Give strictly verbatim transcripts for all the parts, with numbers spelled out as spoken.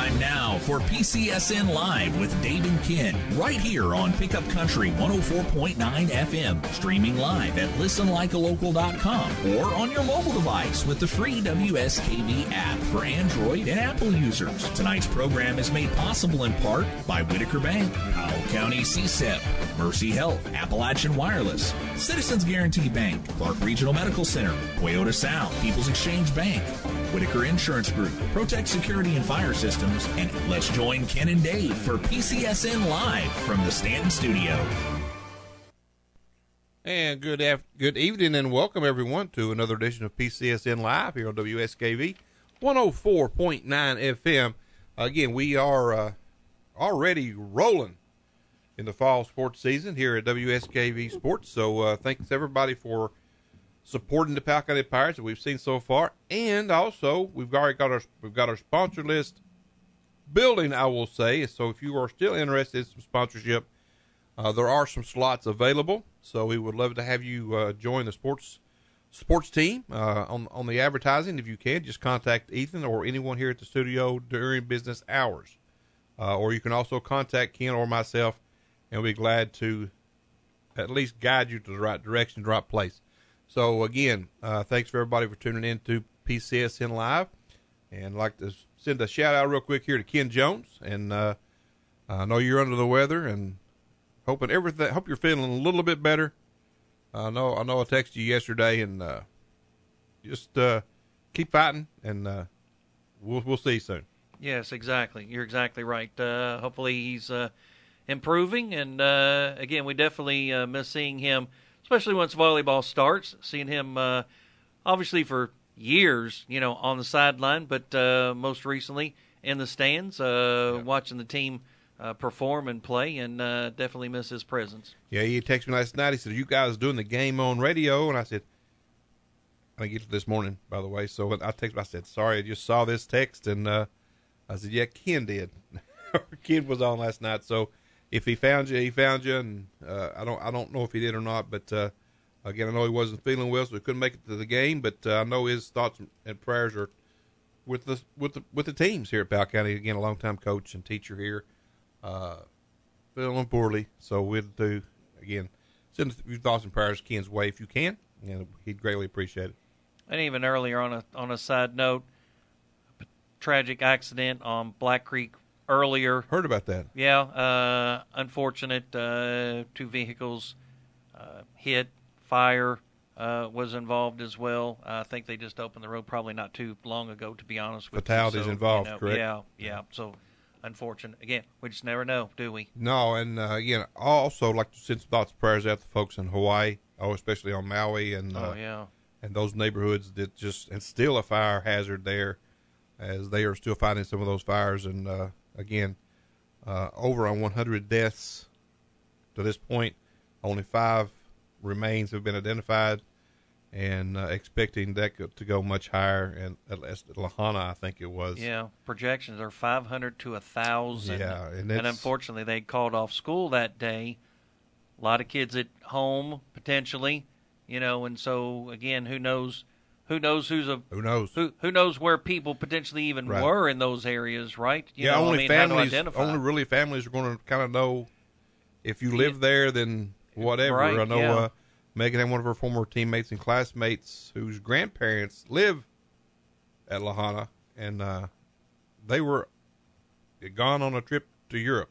Time now for P C S N Live with Dave and Ken, right here on Pickup Country one oh four point nine F M, streaming live at listen like a local dot com or on your mobile device with the free W S K V app for Android and Apple users. Tonight's program is made possible in part by Whitaker Bank, Powell County C S E P, Mercy Health, Appalachian Wireless, Citizens Guarantee Bank, Clark Regional Medical Center, Toyota Sound, People's Exchange Bank, Whitaker Insurance Group, Protect Security and Fire Systems, and let's join Ken and Dave for P C S N Live from the Stanton Studio. And good af- good evening and welcome everyone to another edition of P C S N Live here on W S K V one oh four point nine F M. Again, we are uh, already rolling in the fall sports season here at W S K V Sports. So uh, thanks everybody for supporting the Powell County Pirates that we've seen so far, and also we've already got our we've got our sponsor list building, I will say. So if you are still interested in some sponsorship, uh, there are some slots available. So we would love to have you uh, join the sports sports team uh, on on the advertising. If you can, just contact Ethan or anyone here at the studio during business hours, uh, or you can also contact Ken or myself, and we'll be glad to at least guide you to the right direction, the right place. So, again, uh, thanks for everybody for tuning in to P C S N Live. And I'd like to send a shout-out real quick here to Ken Jones. And uh, I know you're under the weather and hoping everything. Hope you're feeling a little bit better. I know I know I texted you yesterday, and uh, just uh, keep fighting, and uh, we'll, we'll see you soon. Yes, exactly. You're exactly right. Uh, hopefully he's uh, improving. And, uh, again, we definitely uh, miss seeing him, especially once volleyball starts, seeing him uh, obviously for years, you know, on the sideline, but uh, most recently in the stands, uh, yeah. watching the team uh, perform and play, and uh, definitely miss his presence. Yeah, he texted me last night. He said, "Are you guys doing the game on radio?" And I said, I didn't get to this morning, by the way. So I texted him, I said, "Sorry, I just saw this text." And uh, I said, "Yeah, Ken did." Ken was on last night, so if he found you, he found you, and uh, I don't I don't know if he did or not, but uh, again, I know he wasn't feeling well, so he couldn't make it to the game, but uh, I know his thoughts and prayers are with the with the with the teams here at Powell County. Again, a longtime coach and teacher here, uh, feeling poorly, so we'll do again send a few thoughts and prayers Ken's way if you can, and he'd greatly appreciate it. And even earlier on a on a side note, a tragic accident on Black Creek. Earlier. Heard about that. Yeah, uh, unfortunate. Uh, two vehicles uh, hit. Fire uh, was involved as well. I think they just opened the road probably not too long ago, to be honest with Fatalities you. Fatalities so, involved, you know, correct? Yeah, yeah. So, unfortunate. Again, we just never know, do we? No, and uh, again, I also like to send some thoughts and prayers out to folks in Hawaii, oh, especially on Maui and uh, oh, yeah. and those neighborhoods that just, and still a fire hazard there as they are still fighting some of those fires. And, uh, Again, uh, over on one hundred deaths to this point. Only five remains have been identified, and uh, expecting that to go much higher. And at Lahana, I think it was. Yeah, projections are five hundred to one thousand. Yeah, and, and unfortunately, they called off school that day. A lot of kids at home, potentially, you know, and so, again, who knows – Who knows who's a who knows who who knows where people potentially even right. were in those areas, right? You yeah, know, only I mean, families. how to identify. Only really families are going to kind of know if you live there, then whatever. Right, I know yeah. uh, Megan had one of her former teammates and classmates whose grandparents live at Lahana, and uh, they were gone on a trip to Europe,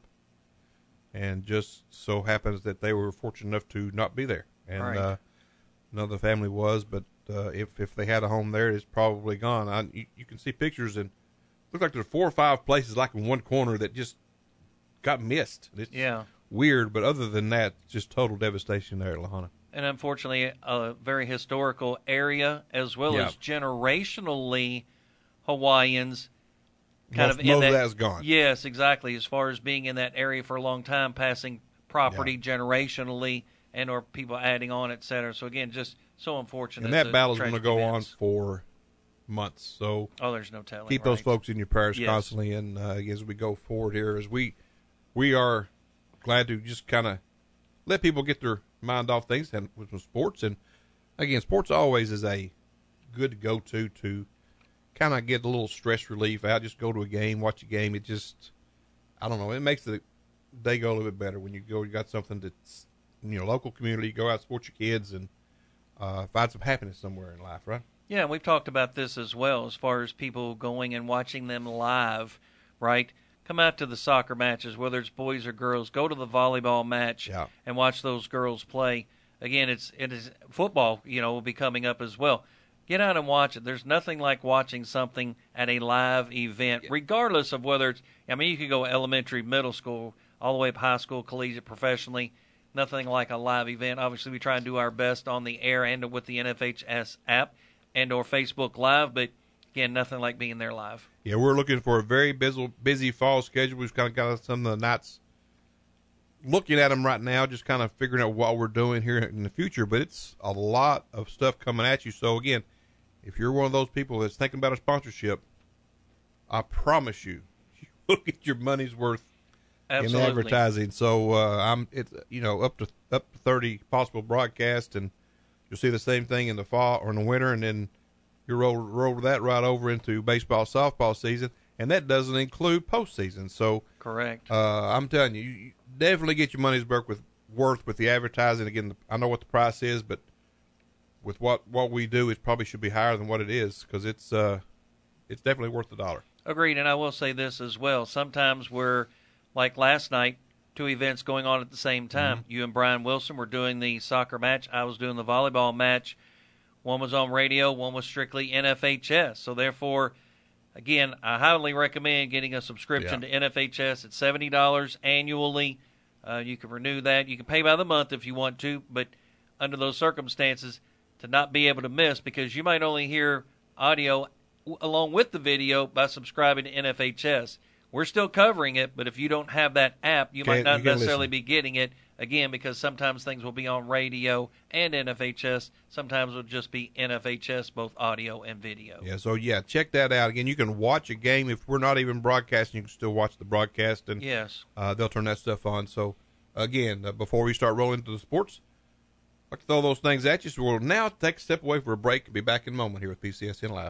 and just so happens that they were fortunate enough to not be there, and right. uh, another family was, but. Uh, if if they had a home there, it's probably gone. I, you, you can see pictures, and it looks like there's four or five places, like in one corner, that just got missed. It's yeah, weird, but other than that, just total devastation there at Lahana. And unfortunately, a very historical area, as well yeah. as generationally, Hawaiians kind most, of in most that, of that's gone. Yes, exactly. As far as being in that area for a long time, passing property yeah. generationally, and or people adding on, et cetera. So again, just so unfortunate. And that battle is going to go events. on for months. So oh, there's no telling. Keep right. those folks in your prayers yes. constantly, and uh, as we go forward here, as we we are glad to just kind of let people get their mind off things and with some sports. And again, sports always is a good go-to to kind of get a little stress relief out. Just go to a game, watch a game. It just, I don't know, it makes the day go a little bit better when you go. You got something that's in your local community. You go out, support your kids, and uh, find some happiness somewhere in life, right? Yeah, and we've talked about this as well, as far as people going and watching them live, right? Come out to the soccer matches, whether it's boys or girls. Go to the volleyball match yeah. and watch those girls play. Again, it's it is football, you know, will be coming up as well. Get out and watch it. There's nothing like watching something at a live event, yeah. regardless of whether it's, I mean, you could go elementary, middle school, all the way up high school, collegiate, professionally. Nothing like a live event. Obviously, we try and do our best on the air and with the N F H S app and or Facebook Live, but again, nothing like being there live. Yeah, we're looking for a very busy, busy fall schedule. We've kind of got some of the nights looking at them right now, just kind of figuring out what we're doing here in the future, but it's a lot of stuff coming at you. So, again, if you're one of those people that's thinking about a sponsorship, I promise you, you will get your money's worth Absolutely. in advertising. So, uh, I'm, it's, you know, up to up to thirty possible broadcasts, and you'll see the same thing in the fall or in the winter, and then you roll roll that right over into baseball, softball season, and that doesn't include postseason. So, correct. Uh, I'm telling you, you definitely get your money's worth with worth with the advertising. Again, I know what the price is, but with what, what we do, it probably should be higher than what it is because it's uh, it's definitely worth the dollar. Agreed, and I will say this as well. Sometimes we're, like last night, two events going on at the same time. Mm-hmm. You and Brian Wilson were doing the soccer match. I was doing the volleyball match. One was on radio. One was strictly N F H S. So, therefore, again, I highly recommend getting a subscription yeah. to N F H S. It's seventy dollars annually. Uh, you can renew that. You can pay by the month if you want to, but under those circumstances, to not be able to miss, because you might only hear audio w- along with the video by subscribing to N F H S. We're still covering it, but if you don't have that app, you Can't, might not you necessarily listen. be getting it, again, because sometimes things will be on radio and N F H S. Sometimes it'll just be N F H S, both audio and video. Yeah, so, yeah, check that out. Again, you can watch a game. If we're not even broadcasting, you can still watch the broadcast, and yes. uh, they'll turn that stuff on. So, again, uh, before we start rolling into the sports, I'd like to throw those things at you. So we'll now take a step away for a break and be back in a moment here with P C S N Live.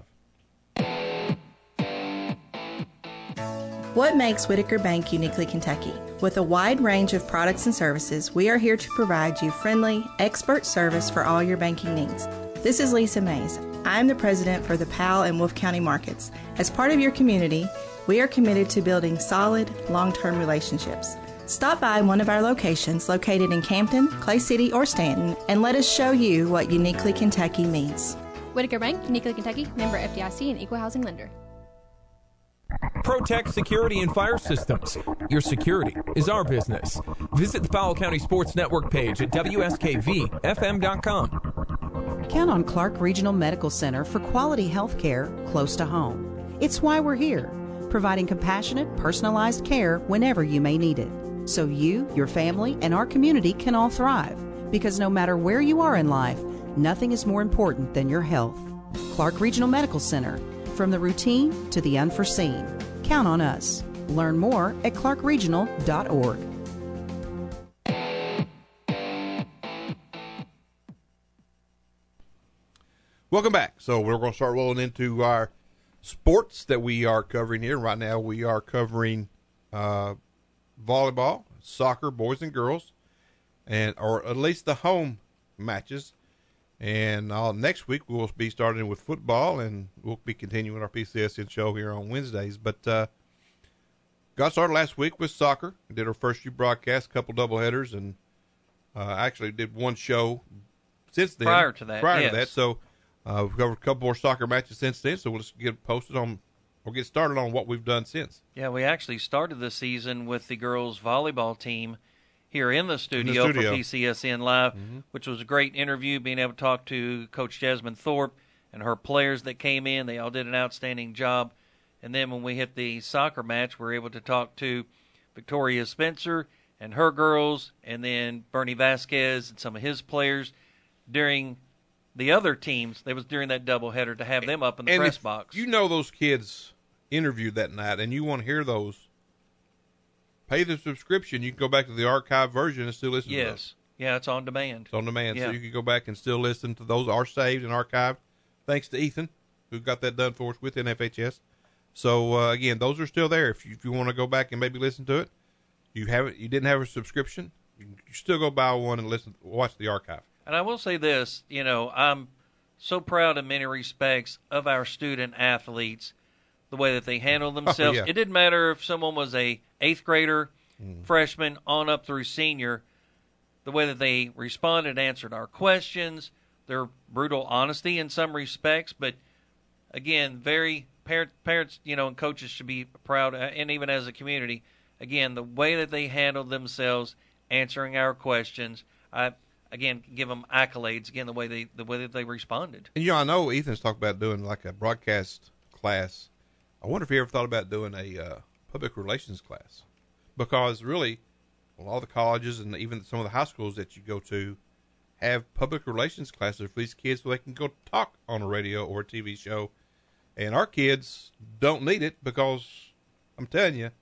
What makes Whitaker Bank uniquely Kentucky? With a wide range of products and services, we are here to provide you friendly, expert service for all your banking needs. This is Lisa Mays. I am the president for the Powell and Wolfe County markets. As part of your community, we are committed to building solid, long-term relationships. Stop by one of our locations located in Campton, Clay City, or Stanton, and let us show you what uniquely Kentucky means. Whitaker Bank, uniquely Kentucky, member F D I C and equal housing lender. Protect Security and Fire Systems. Your security is our business. Visit the Powell County Sports Network page at W S K V F M dot com. Count on Clark Regional Medical Center for quality health care close to home. It's why we're here, providing compassionate, personalized care whenever you may need it. So you, your family, and our community can all thrive. Because no matter where you are in life, nothing is more important than your health. Clark Regional Medical Center. From the routine to the unforeseen. Count on us. Learn more at clark regional dot org. Welcome back. So we're going to start rolling into our sports that we are covering here. Right now we are covering uh, volleyball, soccer, boys and girls, and or at least the home matches. And uh, next week we'll be starting with football, and we'll be continuing our P C S N show here on Wednesdays. But uh, got started last week with soccer. We did our first few broadcasts, a couple doubleheaders, and uh, actually did one show since then. Prior to that, Prior yes. to that. So uh, we've covered a couple more soccer matches since then, so we'll just get posted on, or get started on what we've done since. Yeah, we actually started the season with the girls' volleyball team here in the studio, in the studio. for P C S N Live, mm-hmm. which was a great interview, being able to talk to Coach Jasmine Thorpe and her players that came in. They all did an outstanding job. And then when we hit the soccer match, we were able to talk to Victoria Spencer and her girls, and then Bernie Vasquez and some of his players during the other teams. That was during that doubleheader to have them up in the and press if box. You know those kids interviewed that night, and you want to hear those. Pay the subscription. You can go back to the archive version and still listen yes. to those. Yeah, it's on demand. It's on demand, Yeah. so you can go back and still listen to those. Are saved and archived. Thanks to Ethan, who got that done for us with N F H S. So uh, again, those are still there. If you, if you want to go back and maybe listen to it, you haven't, you didn't have a subscription, you, you still go buy one and listen, watch the archive. And I will say this, you know, I'm so proud in many respects of our student athletes, the way that they handle themselves. Oh, yeah. It didn't matter if someone was a eighth grader, mm. freshman, on up through senior, the way that they responded, answered our questions, their brutal honesty in some respects, but again, very parent, parents, you know, and coaches should be proud, and even as a community, again, the way that they handled themselves, answering our questions, I again give them accolades. Again, the way they the way that they responded. And you know, I know Ethan's talked about doing like a broadcast class. I wonder if he ever thought about doing a uh, public relations class, because really, well, all the colleges and even some of the high schools that you go to have public relations classes for these kids so they can go talk on a radio or a T V show. And our kids don't need it because I'm telling you,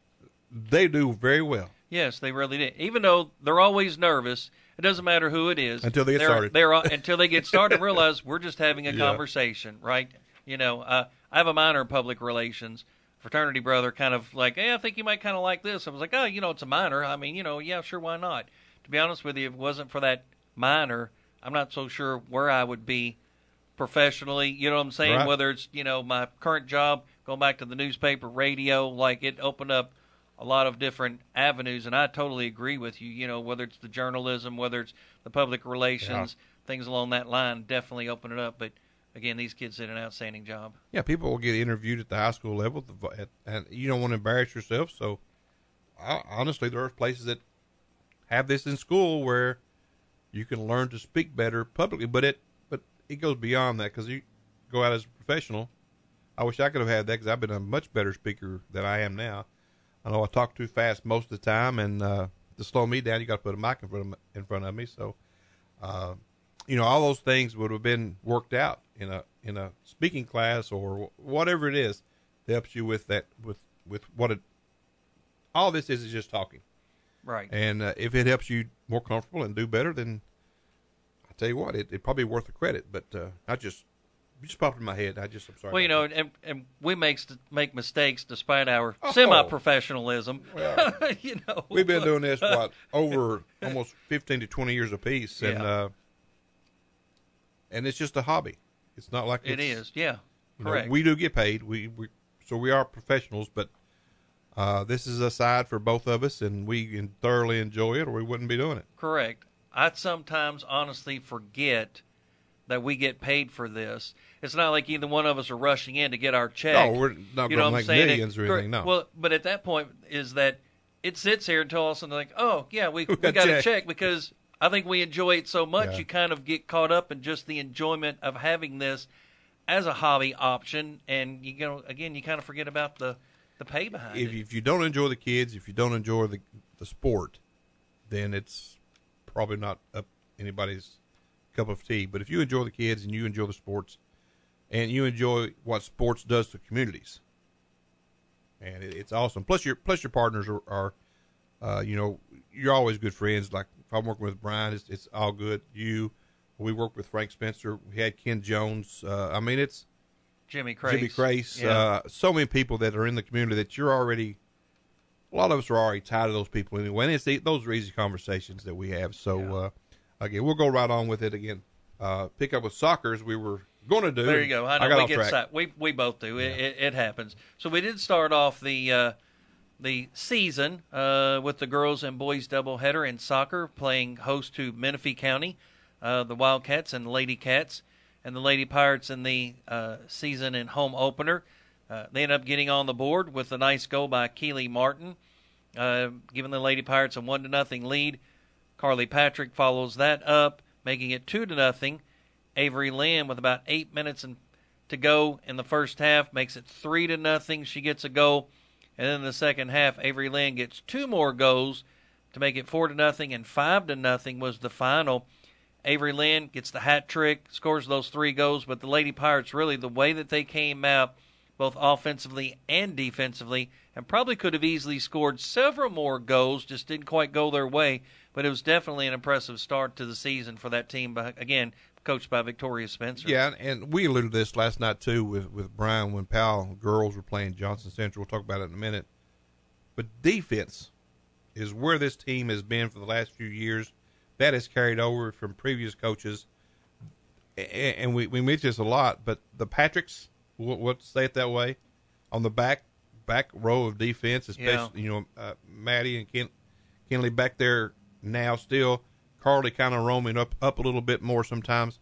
they do very well. Yes, they really do. Even though they're always nervous, it doesn't matter who it is. Until they get they're, started. They're, until they get started and realize we're just having a yeah. conversation, right? You know, uh, I have a minor in public relations. Fraternity brother kind of like, hey, I think you might kind of like this. I was like, oh, you know, it's a minor. I mean, you know, yeah, sure, why not? To be honest with you, if it wasn't for that minor, I'm not so sure where I would be professionally. You know what I'm saying? Right. Whether it's, you know, my current job, going back to the newspaper, radio, like it opened up a lot of different avenues, and I totally agree with you. You know, whether it's the journalism, whether it's the public relations, yeah. things along that line, definitely open it up. But again, these kids did an outstanding job. Yeah, people will get interviewed at the high school level, and you don't want to embarrass yourself. So, I, honestly, there are places that have this in school where you can learn to speak better publicly. But it, but it goes beyond that, because you go out as a professional. I wish I could have had that, because I've been a much better speaker than I am now. I know I talk too fast most of the time, and uh, to slow me down, you got to put a mic in front of, in front of me. So, uh, you know, all those things would have been worked out in a in a speaking class or whatever it is that helps you with that with with what it. All this is is just talking, right? And uh, if it helps you more comfortable and do better, then I tell you what, it it probably worth the credit. But uh, I just. It just popped in my head. I just, I'm sorry. Well, you know, and, and we make make mistakes despite our oh. semi-professionalism. Well, you know, we've been doing this what over almost fifteen to twenty years apiece, and yeah. uh, and it's just a hobby. It's not like it it's, is. Yeah, correct. Know, we do get paid. We, we so we are professionals, but uh, this is a side for both of us, and we thoroughly enjoy it, or we wouldn't be doing it. Correct. I sometimes honestly forget that we get paid for this. It's not like either one of us are rushing in to get our check. No, we're not you going to make millions or anything, no. Well, but at that point is that it sits here until all of a sudden like, oh, yeah, we, we, we got check. a check because I think we enjoy it so much. Yeah. You kind of get caught up in just the enjoyment of having this as a hobby option. And, you know, again, you kind of forget about the, the pay behind if, it. If you don't enjoy the kids, if you don't enjoy the, the sport, then it's probably not up anybody's cup of tea. But if you enjoy the kids and you enjoy the sports and you enjoy what sports does to communities, and it, it's awesome. Plus your plus your partners are, are uh, you know, you're always good friends. Like if I'm working with Brian, it's, it's all good. You, we work with Frank Spencer. We had Ken Jones. Uh, I mean, it's Jimmy Crace. Jimmy Crace. Yeah. Uh, so many people that are in the community that you're already. A lot of us are already tired of those people anyway. And it's those are easy conversations that we have. So. Yeah. Uh, Again, we'll go right on with it again. Uh, pick up with soccer as we were going to do. There you go. I know I got we off get track. side. We we both do. Yeah. It, it, it happens. So we did start off the uh, the season uh, with the girls and boys doubleheader in soccer, playing host to Menifee County, uh, the Wildcats and the Lady Cats, and the Lady Pirates in the uh, season and home opener. Uh, they end up getting on the board with a nice goal by Keely Martin, uh, giving the Lady Pirates a one to nothing lead. Carly Patrick follows that up, making it two to nothing. Avery Lynn, with about eight minutes in, to go in the first half, makes it three to nothing. She gets a goal, and then in the second half, Avery Lynn gets two more goals to make it four to nothing, and five to nothing was the final. Avery Lynn gets the hat trick, scores those three goals, but the Lady Pirates, really the way that they came out, both offensively and defensively, and probably could have easily scored several more goals, just didn't quite go their way. But it was definitely an impressive start to the season for that team, again, coached by Victoria Spencer. Yeah, and we alluded to this last night, too, with, with Brian when Powell girls were playing Johnson Central. We'll talk about it in a minute. But defense is where this team has been for the last few years. That has carried over from previous coaches. And we, we mention this a lot, but the Patricks, we'll, we'll say it that way, on the back back row of defense, especially, yeah. you know, uh, Maddie and Ken, Kenley back there now still, Carly kind of roaming up, up a little bit more sometimes.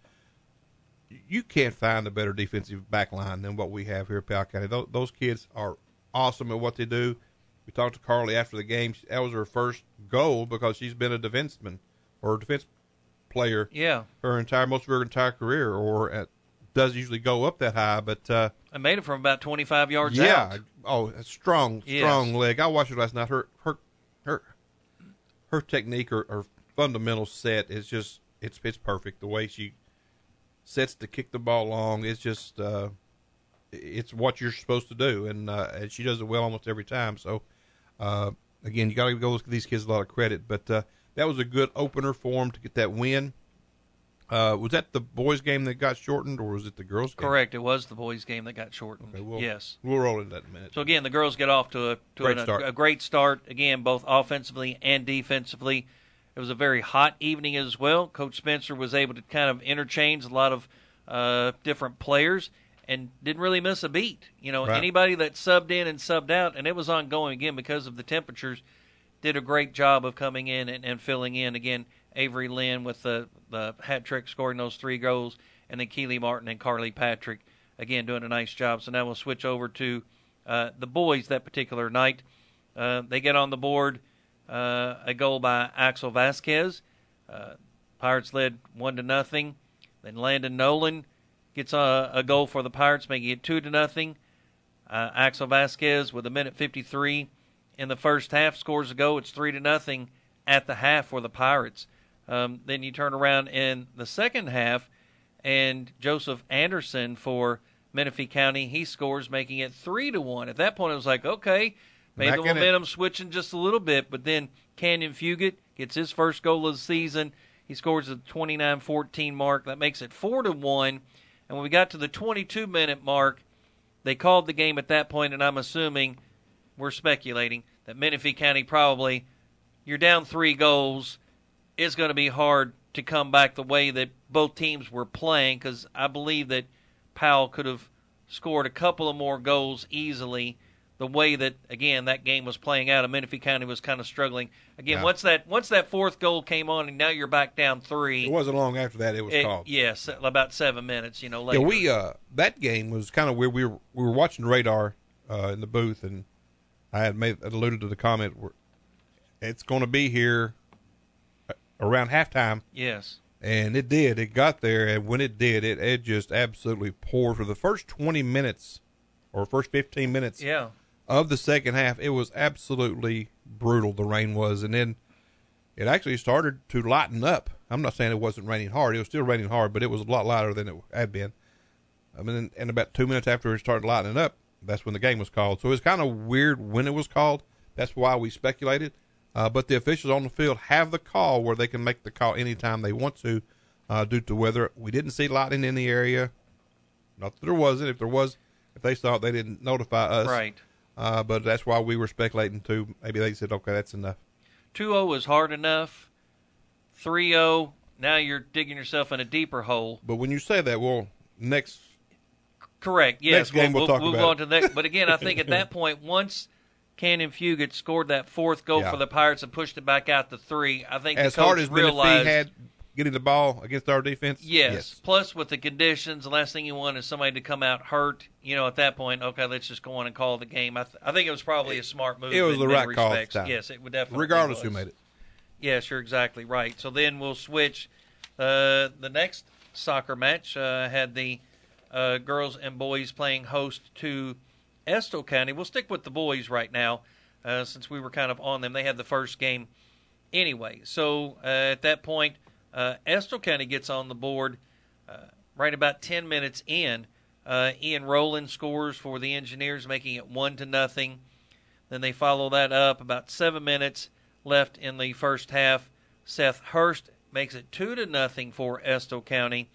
You can't find a better defensive back line than what we have here at Powell County. Those, those kids are awesome at what they do. We talked to Carly after the game. That was her first goal because she's been a defenseman or a defense player yeah. her entire most of her entire career, or at, does usually go up that high. But uh, I made it from about twenty-five yards yeah, out. oh, a strong, yes. strong leg. I watched her last night. Her her her her technique, or her fundamental set is just it's it's perfect. The way she sets to kick the ball long, it's just uh, it's what you're supposed to do, and, uh, and she does it well almost every time. So uh, again, you got to go give these kids a lot of credit. But uh, that was a good opener for them to get that win. Uh, was that the boys' game that got shortened, or was it the girls' game? Correct. It was the boys' game that got shortened. Okay, we'll, yes. We'll roll into that in a minute. So, again, the girls get off to, a, to great an, start. a, a great start, again, both offensively and defensively. It was a very hot evening as well. Coach Spencer was able to kind of interchange a lot of uh, different players and didn't really miss a beat. You know, right. Anybody that subbed in and subbed out, and it was ongoing, again, because of the temperatures, did a great job of coming in and, and filling in. Again, Avery Lynn with the, the hat trick, scoring those three goals, and then Keely Martin and Carly Patrick, again, doing a nice job. So now we'll switch over to uh, the boys that particular night. Uh, they get on the board uh, a goal by Axel Vasquez. Uh, Pirates led one to nothing. Then Landon Nolan gets a, a goal for the Pirates, making it two to nothing. Uh, Axel Vasquez with a minute fifty-three in the first half scores a goal. It's three to nothing at the half for the Pirates. Um, then you turn around in the second half, and Joseph Anderson for Menifee County, he scores, making it three to one. At that point, it was like, okay, maybe Back the momentum switching just a little bit. But then Canyon Fugit gets his first goal of the season. He scores at the twenty-nine fourteen mark. That makes it four to one. And when we got to the twenty-two minute mark, they called the game at that point, and I'm assuming, we're speculating, that Menifee County probably, you're down three goals, it's going to be hard to come back the way that both teams were playing, because I believe that Powell could have scored a couple of more goals easily the way that, again, that game was playing out, and Menifee County was kind of struggling. Again, yeah. once that once that fourth goal came on, and now you're back down three. It wasn't long after that it was it, called. Yes, about seven minutes, you know, later. Yeah, we, uh, that game was kind of weird. We were, we were watching Radar uh, in the booth, and I had made alluded to the comment where it's going to be here around halftime. Yes. And it did. It got there, and when it did, it, it just absolutely poured. For the first twenty minutes or first fifteen minutes yeah. of the second half, it was absolutely brutal, the rain was. And then it actually started to lighten up. I'm not saying it wasn't raining hard. It was still raining hard, but it was a lot lighter than it had been. I mean, and about two minutes after it started lightening up, that's when the game was called. So it's kind of weird when it was called. That's why we speculated. Uh, but the officials on the field have the call where they can make the call anytime they want to uh, due to weather. We didn't see lightning in the area. Not that there wasn't. If there was, if they saw it, they didn't notify us. Right. Uh, but that's why we were speculating, too. Maybe they said, okay, that's enough. two oh was hard enough. three oh, now you're digging yourself in a deeper hole. But when you say that, well, next Correct, yes. Next game we'll, we'll, talk we'll about go it. on to the next. But again, I think at that point, once Canyon Fugit scored that fourth goal Yeah. for the Pirates and pushed it back out to three, I think as the coach hard as realized, Menifee had getting the ball against our defense. yes, yes. Plus, with the conditions, the last thing you want is somebody to come out hurt. You know, at that point, okay, let's just go on and call the game. I, th- I think it was probably a smart move. It was in the many right call at the respects. time. Yes, it would definitely. Regardless was. who made it. Yes, you're exactly right. So then we'll switch. Uh, the next soccer match uh, had the uh, girls and boys playing host to Estill County. We'll stick with the boys right now uh, since we were kind of on them. They had the first game anyway. So uh, at that point, uh, Estill County gets on the board uh, right about ten minutes in. Uh, Ian Rowland scores for the Engineers, making it one to nothing. Then they follow that up about seven minutes left in the first half. Seth Hurst makes it two to nothing for Estill County,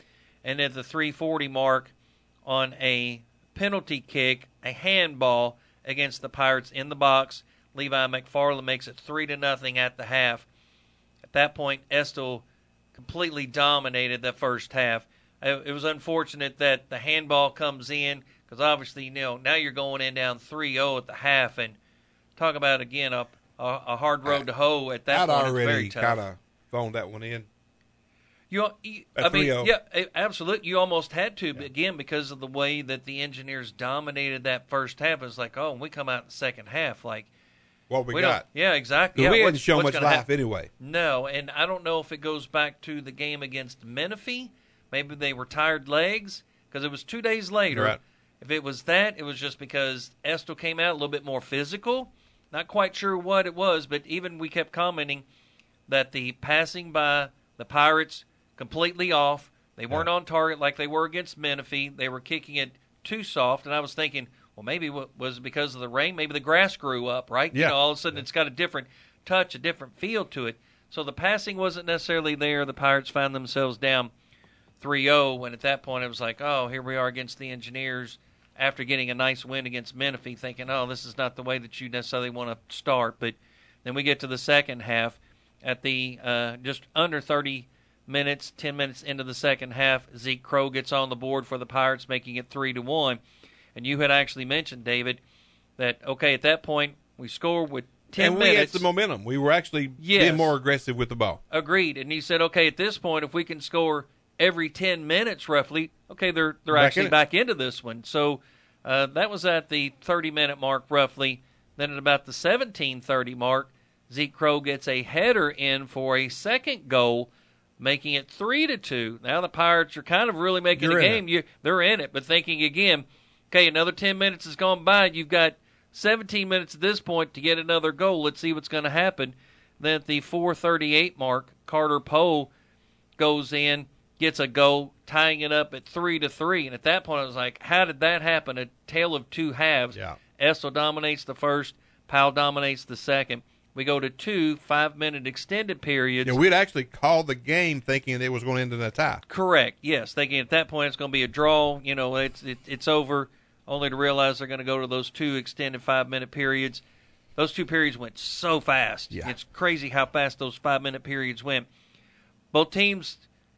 and at the three forty mark on a penalty kick, a handball against the Pirates in the box. Levi McFarland makes it three to nothing at the half. At that point, Estill completely dominated the first half. It was unfortunate that the handball comes in because obviously, you know, now you're going in down three oh at the half, and talk about again a a, a hard road to hoe at that I'd point. already It's very tough. kind of phoned that one in. You, you At I mean, three oh. yeah, absolutely. You almost had to, but again, because of the way that the Engineers dominated that first half, it's like, oh, when we come out in the second half, like What we, we got. don't, yeah, exactly. 'Cause Yeah, we hadn't what's- shown what's much gonna life happen? anyway. No, and I don't know if it goes back to the game against Menifee. Maybe they were tired legs because it was two days later. Right. If it was that, it was just because Estill came out a little bit more physical. Not quite sure what it was, but even we kept commenting that the passing by the Pirates completely off. They weren't Yeah. on target like they were against Menifee. They were kicking it too soft, and I was thinking, well, maybe it was because of the rain. Maybe the grass grew up, right? Yeah. You know, all of a sudden it's got a different touch, a different feel to it. So the passing wasn't necessarily there. The Pirates found themselves down three oh, and at that point it was like, oh, here we are against the Engineers after getting a nice win against Menifee, thinking, oh, this is not the way that you necessarily want to start. But then we get to the second half at the uh, just under thirty minutes, ten minutes into the second half, Zeke Crow gets on the board for the Pirates, making it three to one. And you had actually mentioned, David, that, okay, at that point we score with ten and we minutes. had some momentum. We were actually Yes. being more aggressive with the ball. Agreed. And he said, okay, at this point, if we can score every ten minutes roughly, okay, they're they're Back actually in it. back into this one. So uh, that was at the thirty-minute mark roughly. Then at about the seventeen thirty mark, Zeke Crow gets a header in for a second goal, making it three to two. Now the Pirates are kind of really making You're a in game. You, they're in it, but thinking again, okay, another ten minutes has gone by. You've got seventeen minutes at this point to get another goal. Let's see what's going to happen. Then at the four thirty-eight mark, Carter Poe goes in, gets a goal, tying it up at three to three. And at that point, I was like, how did that happen? A tale of two halves. Yeah. Estill dominates the first, Powell dominates the second. We go to two five-minute extended periods. You know, we'd actually called the game thinking it was going to end in a tie. Correct. Yes, thinking at that point it's going to be a draw. You know, it's it, it's over. Only to realize they're going to go to those two extended five-minute periods. Those two periods went so fast. Yeah. It's crazy how fast those five-minute periods went. Both teams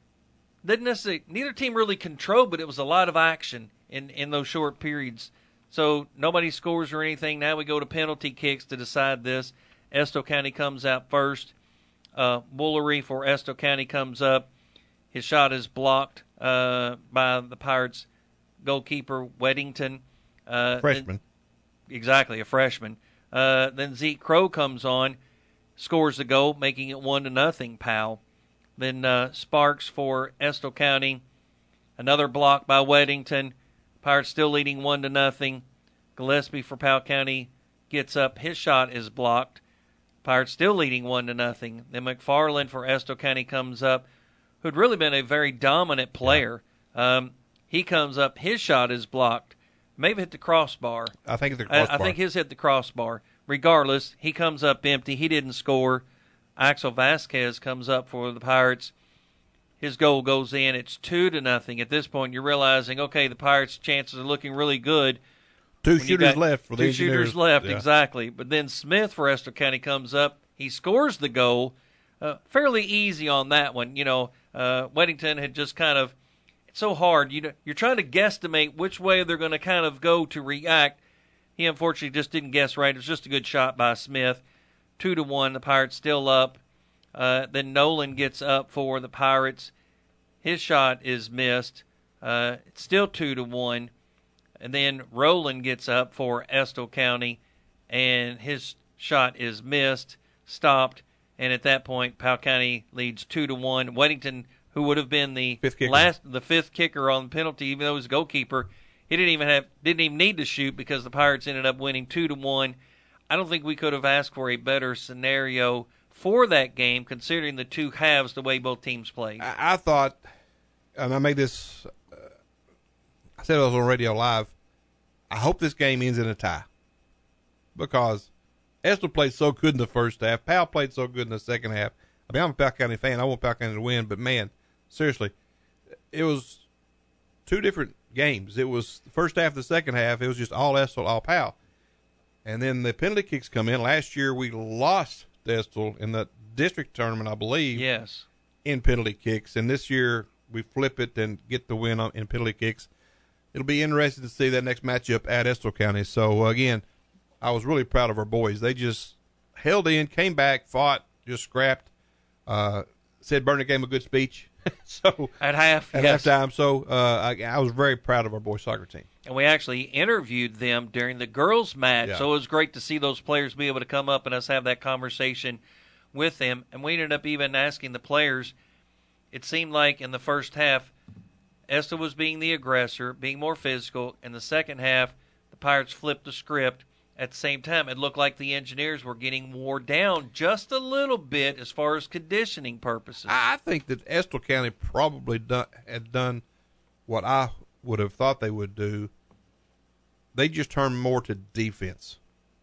didn't necessarily. Neither team really controlled, but it was a lot of action in in those short periods. So nobody scores or anything. Now we go to penalty kicks to decide this. Estill County comes out first. Uh, Woolery for Estill County comes up. His shot is blocked uh, by the Pirates goalkeeper, Weddington. Uh, Freshman. Then, exactly, a freshman. Uh, then Zeke Crow comes on, scores the goal, making it one to nothing, Powell. Then uh, Sparks for Estill County. Another block by Weddington. Pirates still leading one to nothing. Gillespie for Powell County gets up. His shot is blocked. Pirates still leading one to nothing. Then McFarland for Estill County comes up, who'd really been a very dominant player. Yeah. Um, he comes up. His shot is blocked. Maybe hit the crossbar. I think it's the crossbar. I, I think his hit the crossbar. Regardless, he comes up empty. He didn't score. Axel Vasquez comes up for the Pirates. His goal goes in. It's two to nothing. At this point, you're realizing, okay, the Pirates' chances are looking really good. Two When you shooters got left for the two Engineers. shooters left, Yeah. exactly. But then Smith for Estill County comes up. He scores the goal. Uh, fairly easy on that one. You know, uh, Weddington had just kind of, it's so hard. You know, you're trying to guesstimate which way they're going to kind of go to react. He unfortunately just didn't guess right. It was just a good shot by Smith. Two to one. The Pirates still up. Uh, then Nolan gets up for the Pirates. His shot is missed. Uh, it's still two to one. And then Rowland gets up for Estill County, and his shot is missed, stopped, and at that point, Powell County leads two to one. Weddington, who would have been the Fifth kicker. last, the fifth kicker on the penalty, even though he was a goalkeeper, he didn't even have, didn't even need to shoot because the Pirates ended up winning two to one. I don't think we could have asked for a better scenario for that game, considering the two halves, the way both teams played. I, I thought, and I made this. Uh, I said it was on Radio Live. I hope this game ends in a tie because Estill played so good in the first half. Powell played so good in the second half. I mean, I'm a Powell County fan. I want Powell County to win, but man, seriously, it was two different games. It was the first half, the second half. It was just all Estill, all Powell. And then the penalty kicks come in. Last year we lost to Estill in the district tournament, I believe. Yes. In penalty kicks, and this year we flip it and get the win on, in penalty kicks. It'll be interesting to see that next matchup at Estill County. So, again, I was really proud of our boys. They just held in, came back, fought, just scrapped. Uh, said Bernie gave him a good speech. so At half, At yes. halftime. So uh, I, I was very proud of our boys soccer team. And we actually interviewed them during the girls' match, Yeah. so it was great to see those players be able to come up and us have that conversation with them. And we ended up even asking the players, it seemed like in the first half, Estill was being the aggressor, being more physical. In the second half, the Pirates flipped the script. At the same time, it looked like the Engineers were getting wore down just a little bit as far as conditioning purposes. I think that Estill County probably done, had done what I would have thought they would do. They just turned more to defense.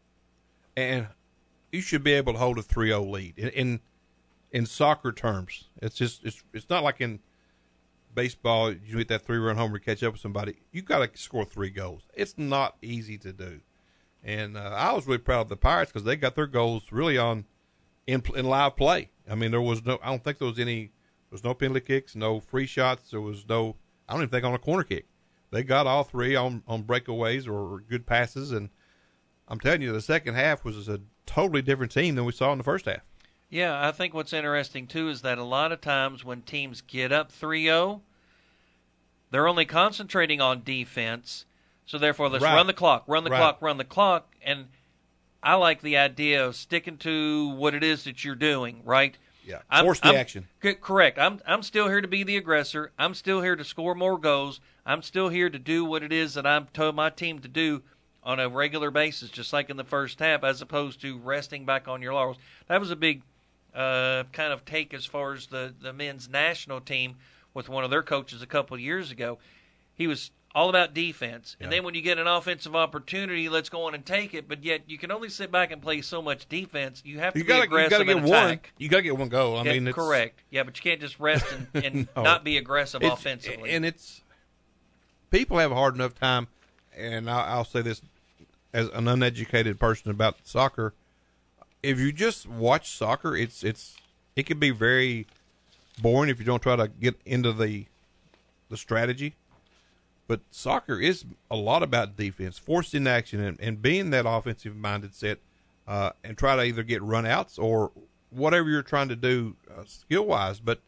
And you should be able to hold a three oh lead. In, in in soccer terms, it's just it's it's not like in baseball you hit that three-run homer, catch up with somebody. You got to score three goals. It's not easy to do. And uh, I was really proud of the Pirates because they got their goals really on in in live play. I mean, there was no. I don't think there was any. There was no penalty kicks, no free shots. There was no. I don't even think on a corner kick. They got all three on on breakaways or good passes, and I'm telling you, the second half was a totally different team than we saw in the first half. Yeah, I think what's interesting, too, is that a lot of times when teams get up three oh, they're only concentrating on defense. So, therefore, let's Right. run the clock, run the Right. clock, run the clock. And I like the idea of sticking to what it is that you're doing, right? Yeah, I'm- force the I'm- action. c- correct. I'm I'm still here to be the aggressor. I'm still here to score more goals. I'm still here to do what it is that I've told my team to do on a regular basis, just like in the first half, as opposed to resting back on your laurels. That was a big uh, kind of take as far as the, the men's national team with one of their coaches a couple of years ago. He was all about defense. And Yeah. then when you get an offensive opportunity, let's go on and take it. But yet you can only sit back and play so much defense. You have to You be got to aggressive you got to get and one. attack. You got to get one goal. I Yeah, mean, it's, correct. Yeah, but you can't just rest and, and No. not be aggressive It's- offensively. And it's people have a hard enough time, and I'll, I'll say this as an uneducated person about soccer. If you just watch soccer, it's it's it can be very boring if you don't try to get into the the strategy. But soccer is a lot about defense, forced into action, and, and being that offensive minded set, uh, and try to either get run outs or whatever you're trying to do uh, skill wise. But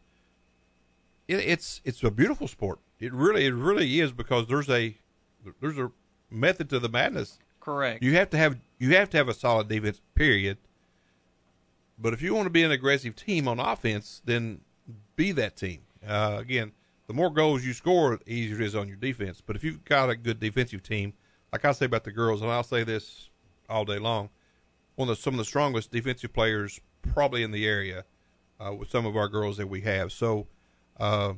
it, it's it's a beautiful sport. It really it really is, because there's a there's a method to the madness. correct. You have to have you have to have a solid defense, period. But if you want to be an aggressive team on offense, then be that team. Uh, again, the more goals you score, the easier it is on your defense. But if you've got a good defensive team, like I say about the girls, and I'll say this all day long, one of the, some of the strongest defensive players probably in the area uh, with some of our girls that we have. So uh,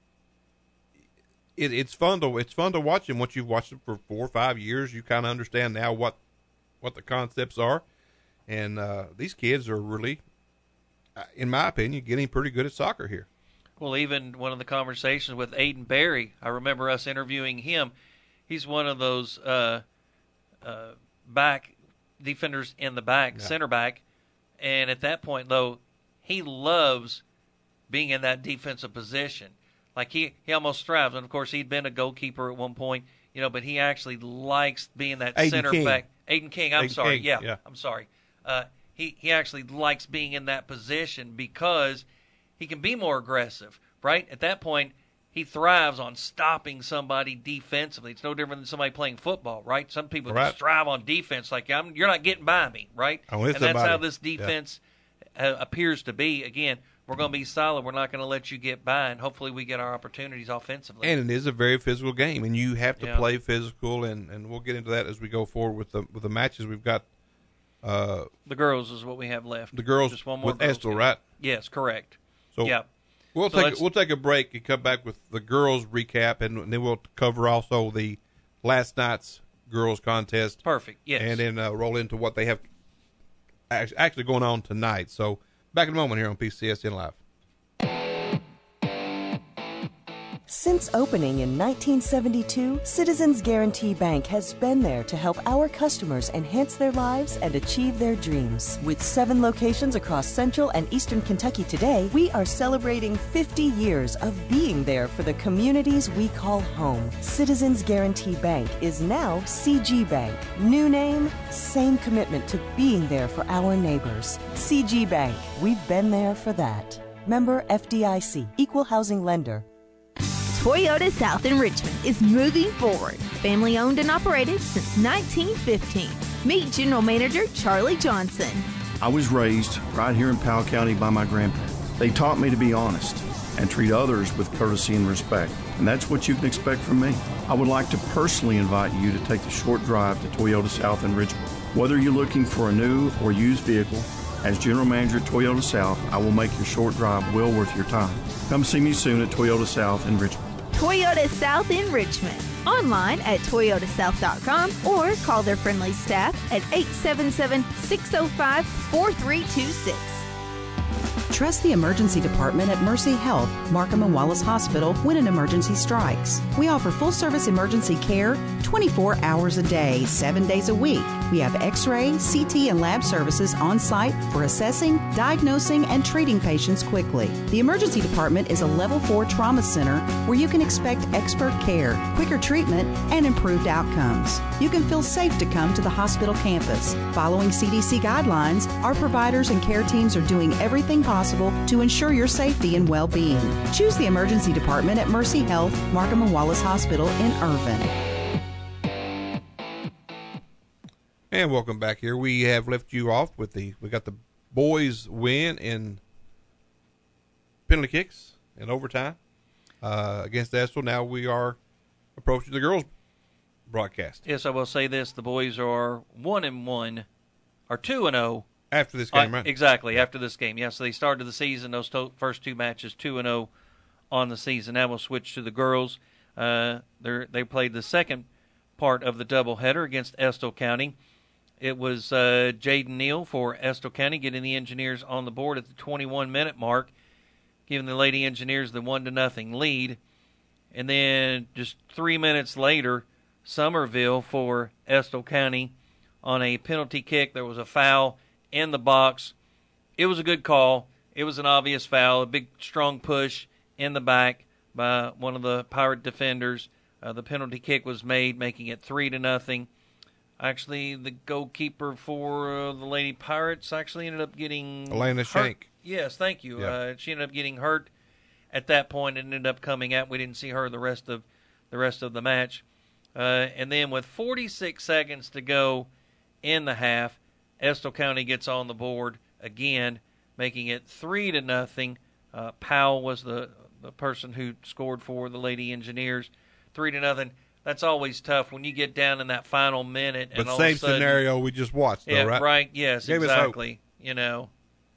it, it's fun to it's fun to watch them. Once you've watched them for four or five years, you kind of understand now what what the concepts are. And uh, these kids are really, uh, in my opinion, getting pretty good at soccer here. Well, even one of the conversations with Aiden Berry, I remember us interviewing him. He's one of those uh, uh, back defenders in the back, Yeah. center back. And at that point, though, he loves being in that defensive position. Like he, he almost thrives. And, of course, he'd been a goalkeeper at one point, you know, but he actually likes being that Aiden center King. back. Aiden King, I'm Aiden sorry. King, yeah, yeah. I'm sorry. Uh, he, he actually likes being in that position because he can be more aggressive, right? At that point, he thrives on stopping somebody defensively. It's no different than somebody playing football, right? Some people Right. just thrive on defense, like I'm, you're not getting by me, right? I'm with and that's how somebody. this defense uh, appears to be. Again, we're going to be solid. We're not going to let you get by, and hopefully we get our opportunities offensively. And it is a very physical game, and you have to Yeah. play physical, and, and we'll get into that as we go forward with the with the matches we've got. Uh, the girls is what we have left. the girls just one more with girls Estill, game. right? Yes, correct. So yeah. we'll So take let's- we'll take a break and come back with the girls recap, and then we'll cover also the last night's girls contest. Perfect. Yes. And then uh, roll into what they have act- actually going on tonight. So back in a moment here on P C S N Live. Since opening in nineteen seventy-two, Citizens Guarantee Bank has been there to help our customers enhance their lives and achieve their dreams. With seven locations across Central and Eastern Kentucky today, we are celebrating fifty years of being there for the communities we call home. Citizens Guarantee Bank is now C G Bank. New name, same commitment to being there for our neighbors. C G Bank, we've been there for that. Member F D I C, Equal Housing Lender. Toyota South in Richmond is moving forward. Family owned and operated since nineteen fifteen. Meet General Manager Charlie Johnson. I was raised right here in Powell County by my grandparents. They taught me to be honest and treat others with courtesy and respect. And that's what you can expect from me. I would like to personally invite you to take the short drive to Toyota South in Richmond. Whether you're looking for a new or used vehicle, as General Manager at Toyota South, I will make your short drive well worth your time. Come see me soon at Toyota South in Richmond. Toyota South in Richmond. Online at toyota south dot com or call their friendly staff at eight seven seven, six oh five, four three two six. Trust the emergency department at Mercy Health, Markham and Wallace Hospital when an emergency strikes. We offer full-service emergency care twenty-four hours a day, seven days a week. We have X-ray, C T, and lab services on site for assessing, diagnosing, and treating patients quickly. The emergency department is a level four trauma center where you can expect expert care, quicker treatment, and improved outcomes. You can feel safe to come to the hospital campus. Following C D C guidelines, our providers and care teams are doing everything possible to ensure your safety and well-being. Choose the emergency department at Mercy Health, Markham and Wallace Hospital in Irvin. And welcome back here. We have left you off with the, we got the boys win in penalty kicks in overtime uh, against Estill. Now we are approaching the girls broadcast. Yes, I will say this. The boys are one and one, or two and oh. After this game, uh, right? Exactly, after this game. Yes, yeah, so they started the season, those to- first two matches, two and oh on the season. Now we'll switch to the girls. Uh, they played the second part of the doubleheader against Estill County. It was uh, Jaden Neal for Estill County getting the Engineers on the board at the twenty-one minute mark, giving the Lady Engineers the one to nothing lead. And then just three minutes later, Somerville for Estill County on a penalty kick. There was a foul in the box. It was a good call. It was an obvious foul, a big, strong push in the back by one of the Pirate defenders. Uh, the penalty kick was made, making it three to nothing. Actually, the goalkeeper for uh, the Lady Pirates actually ended up getting Elena hurt. Shank. Yes, thank you. Yeah. Uh, she ended up getting hurt at that point and ended up coming out. We didn't see her the rest of the rest of the match. Uh, and then with forty-six seconds to go in the half, Estill County gets on the board again, making it three to nothing. Uh, Powell was the, the person who scored for the Lady Engineers, three to nothing. That's always tough when you get down in that final minute. And but all same of a sudden, scenario we just watched, though, yeah, right? Right. Yes, Gave exactly. You know.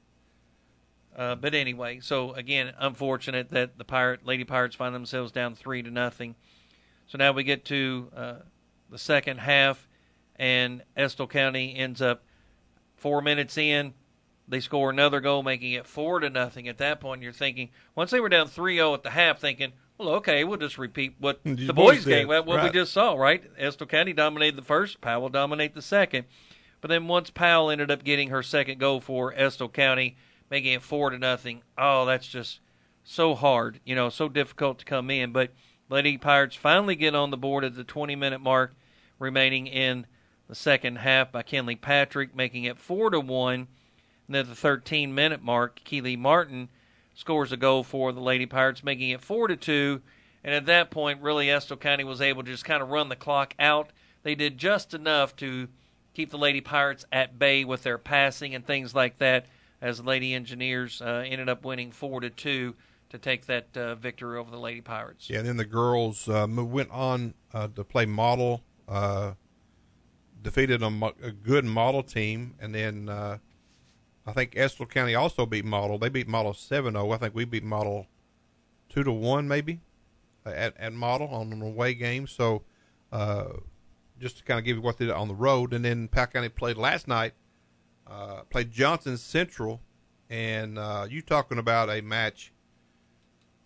Uh, but anyway, so again, unfortunate that the Pirate Lady Pirates find themselves down three to nothing. So now we get to uh, the second half, and Estill County ends up four minutes in. They score another goal, making it four to nothing. At that point, you're thinking, once they were down three oh at the half, thinking, well, okay, we'll just repeat what These the boys' boys game, did. what Right. we just saw, right? Estill County dominated the first, Powell will dominate the second. But then once Powell ended up getting her second goal for Estill County, making it four to nothing, oh, that's just so hard, you know, so difficult to come in. But Lady Pirates finally get on the board at the twenty-minute mark, remaining in the second half by Kenley Patrick, making it four to one. And at the thirteen-minute mark, Keely Martin scores a goal for the Lady Pirates, making it four to two. And at that point, really, Estill County was able to just kind of run the clock out. They did just enough to keep the Lady Pirates at bay with their passing and things like that, as the Lady Engineers uh, ended up winning four to two to take that uh, victory over the Lady Pirates. Yeah, and then the girls uh, went on uh, to play model, uh, defeated a, mo- a good model team, and then uh, I think Estill County also beat model. They beat model seven oh. I think we beat model two to one maybe uh, at, at model on an away game. So uh, just to kind of give you what they did on the road. And then Powell County played last night, uh, played Johnson Central, and uh, you talking about a match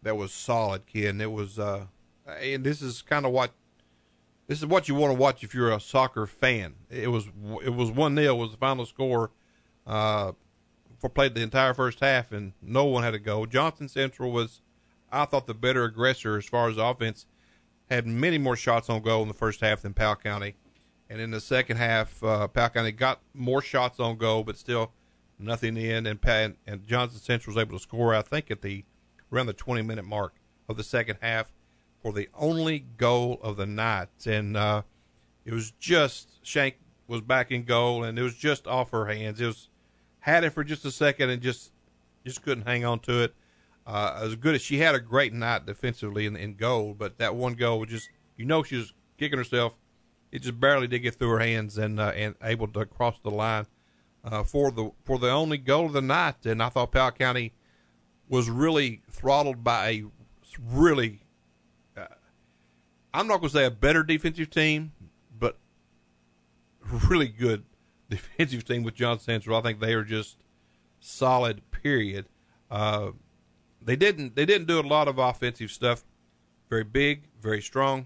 that was solid, Ken. It was, uh, and this is kind of what this is what you want to watch if you're a soccer fan. It was it was one nil was the final score. Uh, for played the entire first half, and no one had a goal. Johnson Central was, I thought, the better aggressor as far as offense. Had many more shots on goal in the first half than Powell County. And in the second half, uh, Powell County got more shots on goal, but still nothing in. And, and, and Johnson Central was able to score, I think, at the around the twenty-minute mark of the second half for the only goal of the night. And uh, it was just Shank was back in goal, and it was just off her hands. It was had it for just a second and just just couldn't hang on to it. Uh, as good as she had a great night defensively in, in goal, but that one goal was just, you know, she was kicking herself. It just barely did get through her hands and uh, and able to cross the line uh, for the for the only goal of the night. And I thought Powell County was really throttled by a really, uh, I'm not going to say a better defensive team, but really good defensive team with Johnson Central. I think they are just solid, period. Uh, they didn't they didn't do a lot of offensive stuff. Very big, very strong.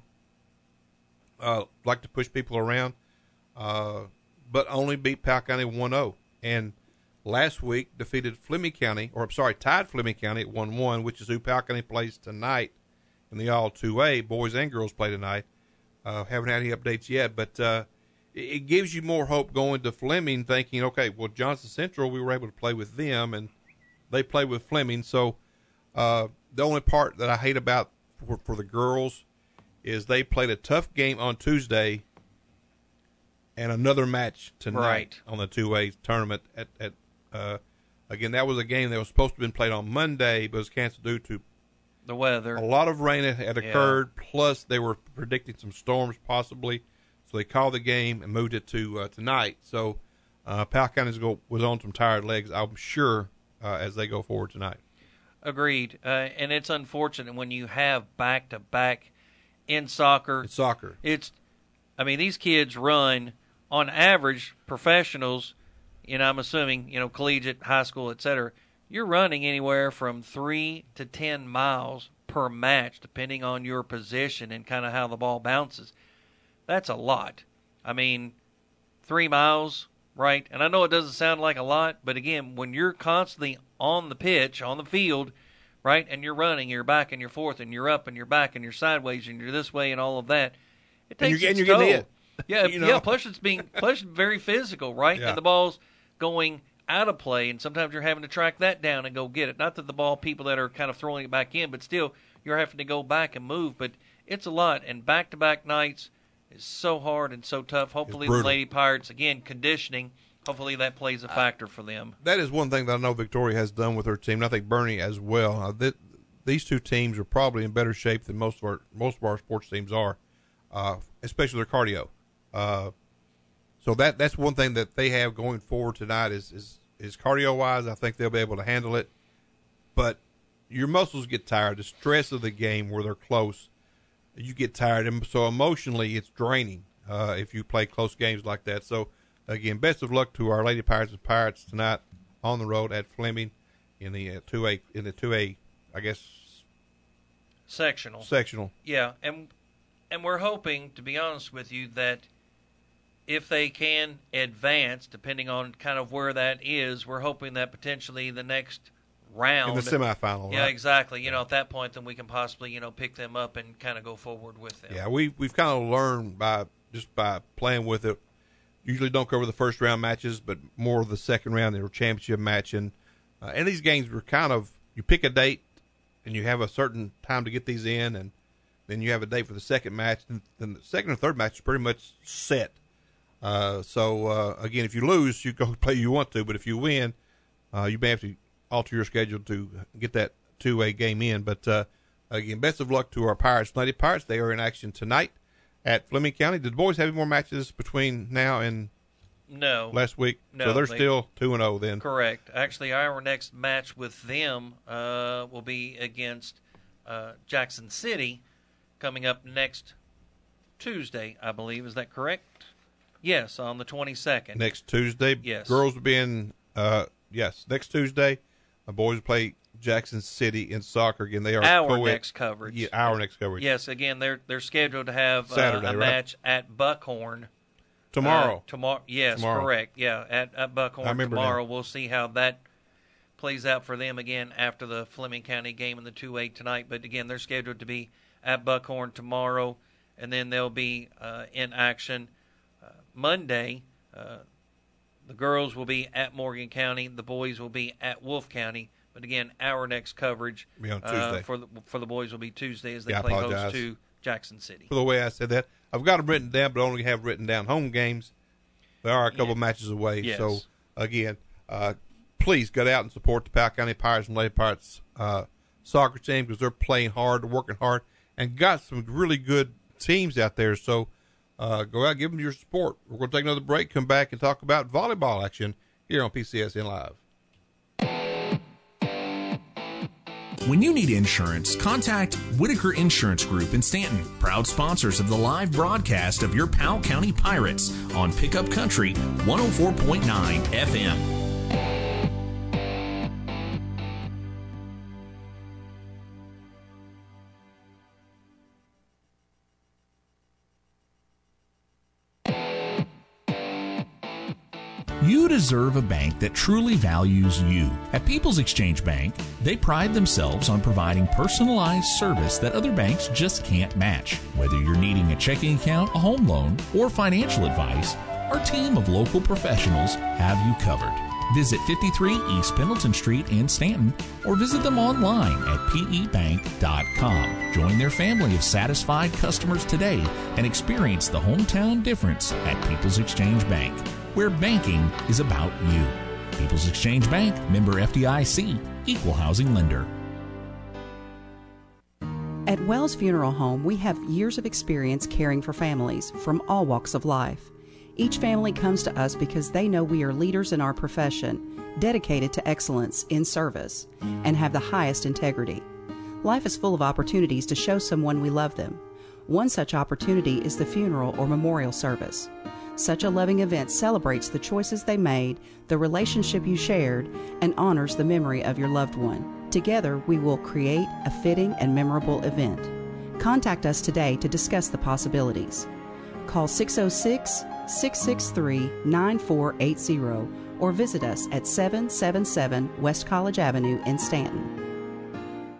Uh, like to push people around, uh, but only beat Powell County one oh. And last week defeated Fleming County, or I'm sorry, tied Fleming County at one one, which is who Powell County plays tonight in the All two A. Boys and girls play tonight. Uh, haven't had any updates yet, but uh, it, it gives you more hope going to Fleming, thinking, okay, well, Johnson Central, we were able to play with them, and they play with Fleming. So uh, the only part that I hate about for, for the girls is they played a tough game on Tuesday and another match tonight right. on the two A tournament. At, at uh, again, that was a game that was supposed to have been played on Monday, but was canceled due to the weather. A lot of rain had occurred, yeah. Plus they were predicting some storms possibly, so they called the game and moved it to uh, tonight. So uh, Powell County go, was on some tired legs, I'm sure, uh, as they go forward tonight. Agreed, uh, and it's unfortunate when you have back-to-back in soccer. It's soccer. It's, I mean, these kids run, on average, professionals, you know, I'm assuming, you know, collegiate, high school, et cetera, you're running anywhere from three to ten miles per match, depending on your position and kind of how the ball bounces. That's a lot. I mean, three miles, right? And I know it doesn't sound like a lot, but again, when you're constantly on the pitch, on the field, right, and you're running, you're back and you're forth, and you're up and you're back and you're sideways and you're this way and all of that, it takes and you're, its and you're toll. Getting hit. Yeah, you know? yeah. Plus it's being plus it's very physical, right? Yeah. And the ball's going out of play, and sometimes you're having to track that down and go get it. Not that the ball people that are kind of throwing it back in, but still you're having to go back and move. But it's a lot, and back-to-back nights is so hard and so tough. Hopefully the Lady Pirates, again, conditioning, hopefully that plays a factor for them. That is one thing that I know Victoria has done with her team, and I think Bernie as well. Uh, th- these two teams are probably in better shape than most of our most of our sports teams are, uh, especially their cardio. Uh, so that that's one thing that they have going forward tonight is is, is cardio wise. I think they'll be able to handle it, but your muscles get tired. The stress of the game where they're close, you get tired, and so emotionally it's draining uh, if you play close games like that. So again, best of luck to our Lady Pirates and Pirates tonight on the road at Fleming in the uh, two A in the two A, I guess sectional. Sectional. Yeah, and and we're hoping, to be honest with you, that if they can advance, depending on kind of where that is, we're hoping that potentially the next round in the semifinal. Yeah, right? exactly. You know, at that point, then we can possibly, you know, pick them up and kind of go forward with them. Yeah, we we've kind of learned by just by playing with it. Usually don't cover the first round matches, but more of the second round, their championship match, and uh, and these games were kind of, you pick a date and you have a certain time to get these in, and then you have a date for the second match, and then the second and third match is pretty much set. Uh, so uh, again, if you lose, you go play you want to, but if you win, uh, you may have to alter your schedule to get that two A game in. But uh, again, best of luck to our Pirates, Lady Pirates. They are in action tonight at Fleming County. Did the boys have any more matches between now and no last week? No, so they're they, still two and zero then. Correct. Actually, our next match with them uh, will be against uh, Jackson City, coming up next Tuesday, I believe. Is that correct? Yes, on the twenty-second. Next Tuesday. Yes. Girls will be in. Uh, yes, next Tuesday. The boys will play Jackson City in soccer. Again, they are our co-ed. next coverage. Yeah, our next coverage. Yes, again, they're they're scheduled to have Saturday, uh, a right? match at Buckhorn Tomorrow. Uh, tomorrow, yes, Tomorrow. correct. Yeah, at, at Buckhorn I remember tomorrow. now. We'll see how that plays out for them again after the Fleming County game in the two A tonight. But again, they're scheduled to be at Buckhorn tomorrow, and then they'll be uh, in action uh, Monday. Uh, the girls will be at Morgan County. The boys will be at Wolfe County. But again, our next coverage Be on uh, Tuesday. for the for the boys will be Tuesday as they Yeah, I play apologize. host to Jackson City. For the way I said that, I've got them written down, but only have written down home games. They are a couple Yeah. matches away. Yes. So again, uh, please get out and support the Powell County Pirates and Lady Pirates uh, soccer team because they're playing hard, they're working hard, and got some really good teams out there. So uh, go out, give them your support. We're going to take another break, come back, and talk about volleyball action here on P C S N Live. When you need insurance, contact Whitaker Insurance Group in Stanton, proud sponsors of the live broadcast of your Powell County Pirates on Pickup Country one oh four point nine F M. You deserve a bank that truly values you. At People's Exchange Bank, they pride themselves on providing personalized service that other banks just can't match. Whether you're needing a checking account, a home loan, or financial advice, our team of local professionals have you covered. Visit fifty-three East Pendleton Street in Stanton or visit them online at p e bank dot com. Join their family of satisfied customers today and experience the hometown difference at People's Exchange Bank, where banking is about you. People's Exchange Bank, member F D I C, equal housing lender. At Wells Funeral Home, we have years of experience caring for families from all walks of life. Each family comes to us because they know we are leaders in our profession, dedicated to excellence in service, and have the highest integrity. Life is full of opportunities to show someone we love them. One such opportunity is the funeral or memorial service. Such a loving event celebrates the choices they made, the relationship you shared, and honors the memory of your loved one. Together, we will create a fitting and memorable event. Contact us today to discuss the possibilities. Call six oh six, six six three, nine four eight zero or visit us at seven seven seven West College Avenue in Stanton.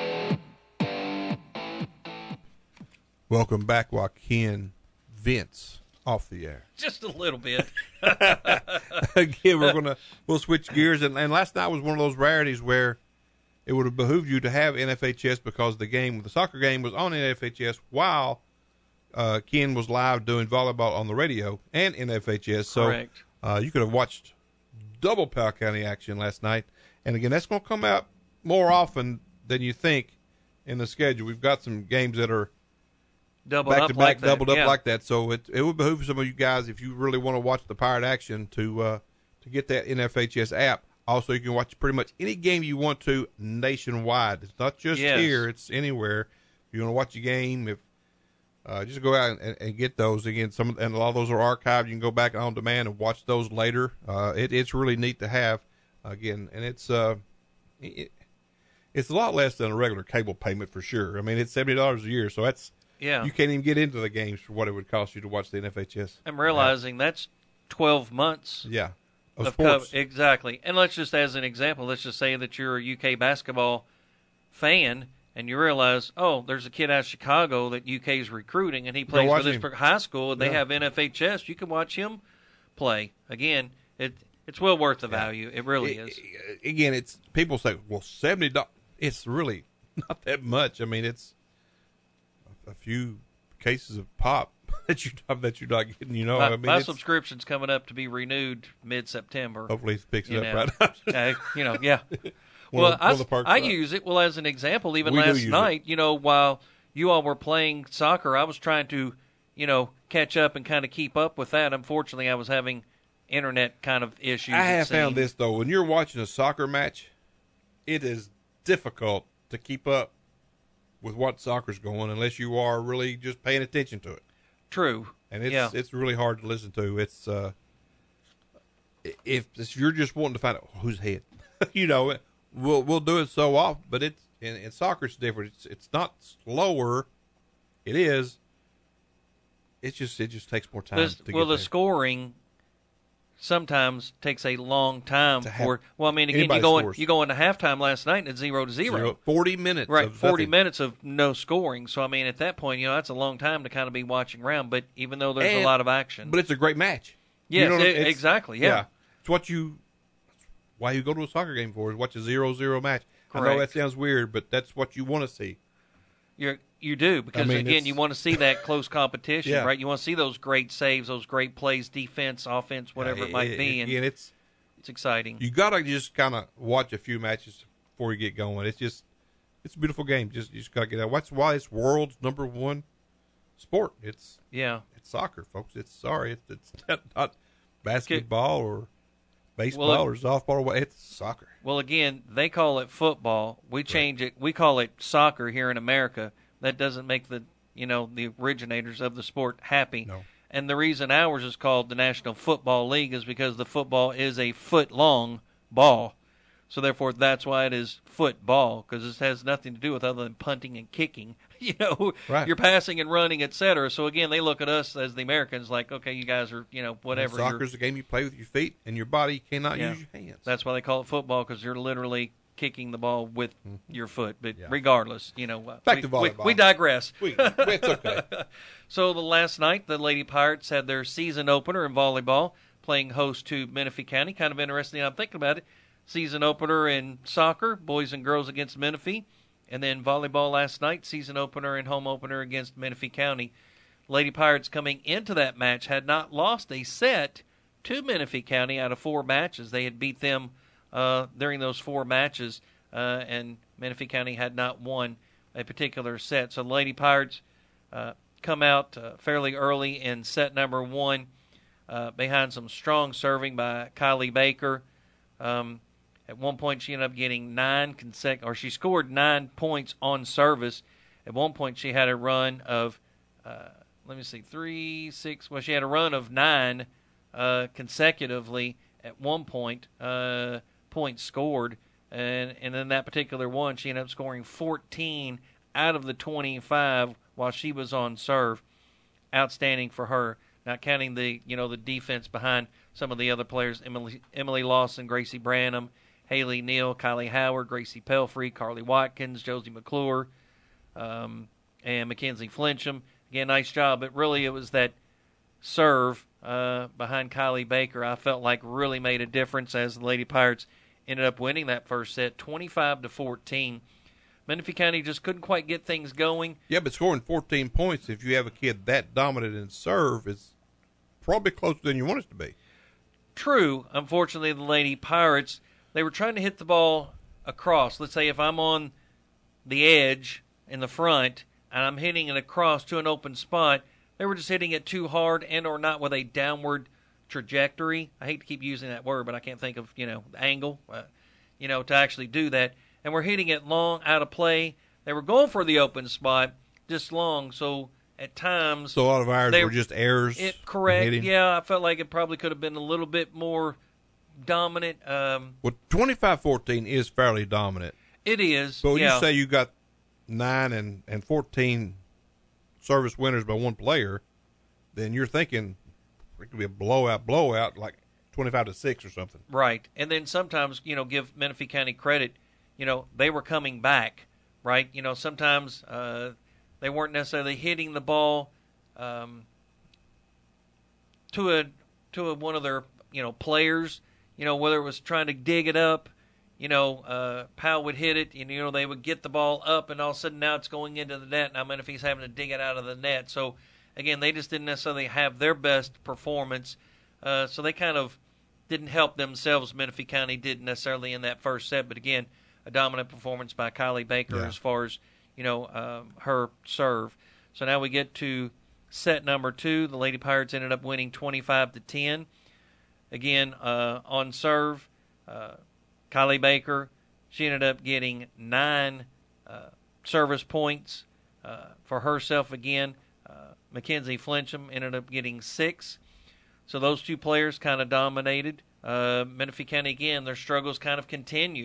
Welcome back, Joaquin Vince. Off the air. Just a little bit. Again, we're gonna we'll switch gears, and, and last night was one of those rarities where it would have behooved you to have N F H S because the game, the soccer game, was on N F H S while uh, Ken was live doing volleyball on the radio and N F H S. So Correct. Uh, you could have watched double Powell County action last night. And again, that's going to come out more often than you think in the schedule. We've got some games that are Doubled back up to back, like that, doubled up yeah. like that. So it it would behoove some of you guys, if you really want to watch the Pirate action, to uh, to get that N F H S app. Also, you can watch pretty much any game you want to nationwide. It's not just Yes. here; it's anywhere. If you want to watch a game, if uh, just go out and, and get those again. Some and a lot of those are archived. You can go back on demand and watch those later. Uh, it, it's really neat to have again, and it's uh, it, it's a lot less than a regular cable payment for sure. I mean, it's seventy dollars a year, so that's. Yeah. You can't even get into the games for what it would cost you to watch the N F H S. I'm realizing that's twelve months. Yeah. Of, Of sports. co- exactly. And let's just, as an example, let's just say that you're a U K basketball fan and you realize, oh, there's a kid out of Chicago that U K is recruiting and he plays watch for this him. per- high school and they Yeah. have N F H S. You can watch him play. Again, it it's well worth the value. It really It- is. it- again, it's people say, well, seventy dollars. It's really not that much. I mean, it's a, a few cases of pop that you that you're not getting. You know, my I mean, my it's- subscription's coming up to be renewed mid-September. hopefully it picks it you up know. right. uh, you know, yeah. One well, of- one I, of the parks I right. use it. Well, as an example, even We do last use it. night, you know, while you all were playing soccer, I was trying to, you know, catch up and kind of keep up with that. Unfortunately, I was having internet kind of issues. I it have found seemed. this though: when you're watching a soccer match, it is difficult to keep up with what soccer's going unless you are really just paying attention to it. True. And it's yeah. it's really hard to listen to. It's uh, if if you're just wanting to find out who's ahead, you know, we'll we'll do it so often, but it's in, in soccer it's different. It's it's not slower. It is. It's just it just takes more time. There's, to well, get the there. scoring sometimes takes a long time To have for. Well, I mean, again, you anybody go in, scores. you go into halftime last night and it's zero to zero. Zero- forty minutes, Right, of forty nothing. minutes of no scoring. So I mean, at that point, you know, that's a long time to kind of be watching around. But even though there's And- a lot of action, But it's a great match. yes, You know what I e- mean? It's- exactly, yeah. It's what you. Why you go to a soccer game for is watch a zero zero match. I know that Correct. sounds weird, but that's what you want to see. You're, you do, because, I mean, again, it's- you want to see that close competition, Yeah. right? You want to see those great saves, those great plays, defense, offense, whatever it might be, and Again, it's it's exciting. you got to just kind of watch a few matches before you get going. It's just it's a beautiful game. Just you just got to get out. That's why it's world's number one sport. It's Yeah. it's soccer, folks. It's sorry, it's, it's not, not basketball or baseball Well, or softball. Or what. It's soccer. Well, again, they call it football. We change it. We call it soccer here in America. That doesn't make the you know the originators of the sport happy. No. And the reason ours is called the National Football League is because the football is a foot long ball. So therefore, that's why it is football, because this has nothing to do with other than punting and kicking. You know, Right. you're passing and running, et cetera. So again, they look at us as the Americans like, okay, you guys are, you know, whatever. And you're- soccer's a game you play with your feet and your body. You cannot Yeah. use your hands. That's why they call it football, because you're literally kicking the ball with your foot. But Mm-hmm. Yeah. regardless, you know, uh, Back we, to we, volleyball. we digress. We- it's okay. So the last night, the Lady Pirates had their season opener in volleyball, playing host to Menifee County. Kind of interesting. I'm thinking about it. Season opener in soccer, boys and girls against Menifee. And then volleyball last night, season opener and home opener against Menifee County. Lady Pirates coming into that match had not lost a set to Menifee County out of four matches. They had beat them uh, during those four matches, uh, and Menifee County had not won a particular set. So the Lady Pirates uh, come out uh, fairly early in set number one uh, behind some strong serving by Kylie Baker. Um, At one point, she ended up getting nine consec, or she scored nine points on service. At one point, she had a run of, uh, let me see, three, six. Well, she had a run of nine uh, consecutively. At one point, uh, points scored, and and in that particular one, she ended up scoring fourteen out of the twenty-five while she was on serve. Outstanding for her. Not counting the you know the defense behind some of the other players: Emily Emily Lawson, Gracie Branham, Haley Neal, Kylie Howard, Gracie Pelfrey, Carly Watkins, Josie McClure, um, and Mackenzie Flincham. Again, nice job. But really, it was that serve uh, behind Kylie Baker I felt like really made a difference as the Lady Pirates ended up winning that first set, twenty-five to fourteen. Menifee County just couldn't quite get things going. Yeah, but scoring fourteen points, if you have a kid that dominant in serve, is probably closer than you want it to be. True. Unfortunately, the Lady Pirates, they were trying to hit the ball across. Let's say if I'm on the edge in the front and I'm hitting it across to an open spot, they were just hitting it too hard and or not with a downward trajectory. I hate to keep using that word, but I can't think of, you know, the angle, uh, you know, to actually do that. And we're hitting it long out of play. They were going for the open spot just long, so at times So a lot of ours they- were just errors. It in correct. hitting. Yeah, I felt like it probably could have been a little bit more dominant. Um, Well, twenty-five fourteen is fairly dominant. it is. But when yeah. you say you got nine and, and fourteen service winners by one player, then you're thinking it could be a blowout, blowout, like twenty-five to six or something. Right. And then sometimes, you know, give Menifee County credit, you know, they were coming back, right? You know, sometimes uh, they weren't necessarily hitting the ball um, to a to a, one of their, you know, players, you know, whether it was trying to dig it up, you know, uh, Powell would hit it, and, you know, they would get the ball up, and all of a sudden now it's going into the net. Now Menifee's having to dig it out of the net. So, again, they just didn't necessarily have their best performance. Uh, so they kind of didn't help themselves. Menifee County didn't necessarily in that first set, but again, a dominant performance by Kylie Baker Yeah. as far as, you know, um, her serve. So now we get to set number two. The Lady Pirates ended up winning twenty-five to ten. Again, uh, on serve, uh, Kylie Baker, she ended up getting nine uh, service points uh, for herself again. Uh, Mackenzie Flincham ended up getting six. So those two players kind of dominated. Uh, Menifee County, again, their struggles kind of continued.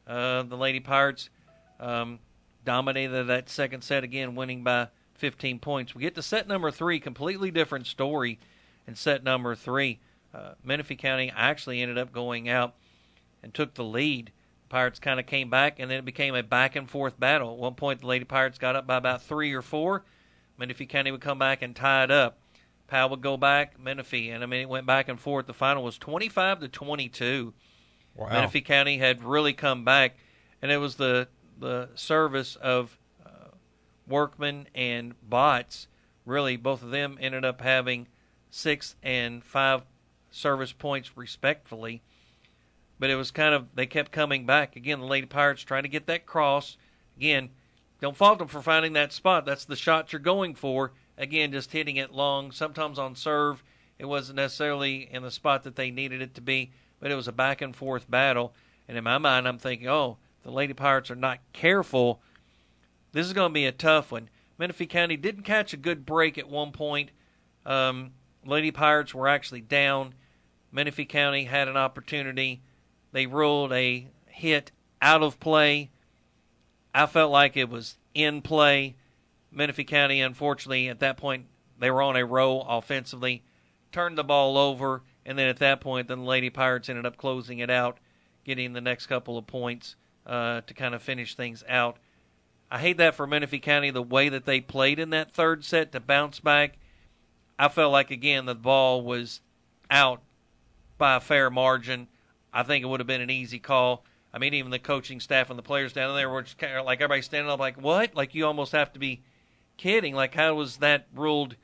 Uh, the Lady Pirates um, dominated that second set again, winning by fifteen points. We get to set number three, completely different story in set number three. Uh, Menifee County actually ended up going out and took the lead. Pirates kind of came back, and then it became a back-and-forth battle. At one point, the Lady Pirates got up by about three or four. Menifee County would come back and tie it up. Powell would go back, Menifee, and I mean, it went back and forth. The final was twenty-five to twenty-two. Wow. Menifee County had really come back, and it was the the service of uh, Workman and Botts. Really, both of them ended up having six and five service points respectfully. But it was kind of, they kept coming back. Again, the Lady Pirates trying to get that cross. Again, don't fault them for finding that spot. That's the shot you're going for. Again, just hitting it long. Sometimes on serve, it wasn't necessarily in the spot that they needed it to be, but it was a back-and-forth battle. And in my mind, I'm thinking, oh, the Lady Pirates are not careful. This is going to be a tough one. Menifee County didn't catch a good break at one point. Um, Lady Pirates were actually down. Menifee County had an opportunity. They ruled a hit out of play. I felt like it was in play. Menifee County, unfortunately, at that point, they were on a roll offensively, turned the ball over, and then at that point, then the Lady Pirates ended up closing it out, getting the next couple of points uh, to kind of finish things out. I hate that for Menifee County, the way that they played in that third set to bounce back. I felt like, again, the ball was out by a fair margin. I think it would have been an easy call. I mean, even the coaching staff and the players down there were just kind of like everybody standing up like, what? Like, you almost have to be kidding. Like, how was that ruled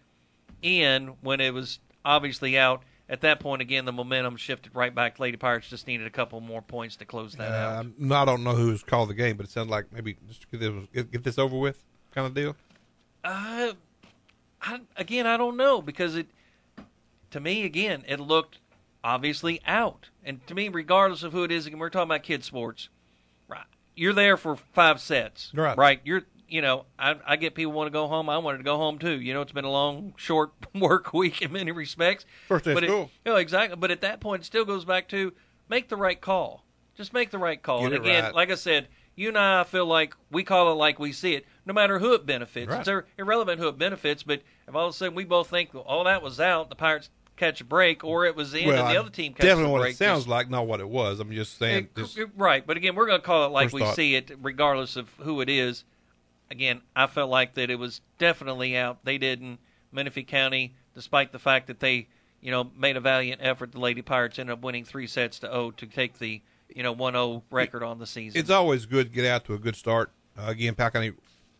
in when it was obviously out? At that point, again, the momentum shifted right back. Lady Pirates just needed a couple more points to close that uh, out. No, I don't know who's called the game, but it sounded like maybe just get this, get this over with kind of deal. Uh, I, again, I don't know because it, to me, again, it looked obviously out. And to me, regardless of who it is, again, we're talking about kids sports. Right. You're there for five sets. Right. Right. You're, you know, I, I get people want to go home. I wanted to go home too. You know, it's been a long, short work week in many respects. First day of but school. It, you know, exactly. But at that point, it still goes back to make the right call. Just make the right call. Get and it again, right. like I said, you and I feel like we call it like we see it, no matter who it benefits. Right. It's ir- irrelevant who it benefits, but if all of a sudden we both think, oh, that was out, the Pirates catch a break, or it was in well, and the I other team catches a break. definitely what it sounds just, like, not what it was. I'm just saying. it, Just, it, right, but again, we're going to call it like First we thought. see it, regardless of who it is. Again, I felt like that it was definitely out. They didn't. Menifee County, despite the fact that they, you know, made a valiant effort, the Lady Pirates ended up winning three sets to oh to take the, you know, one oh record on the season. it's always good to get out to a good start. Uh, again, Powell County,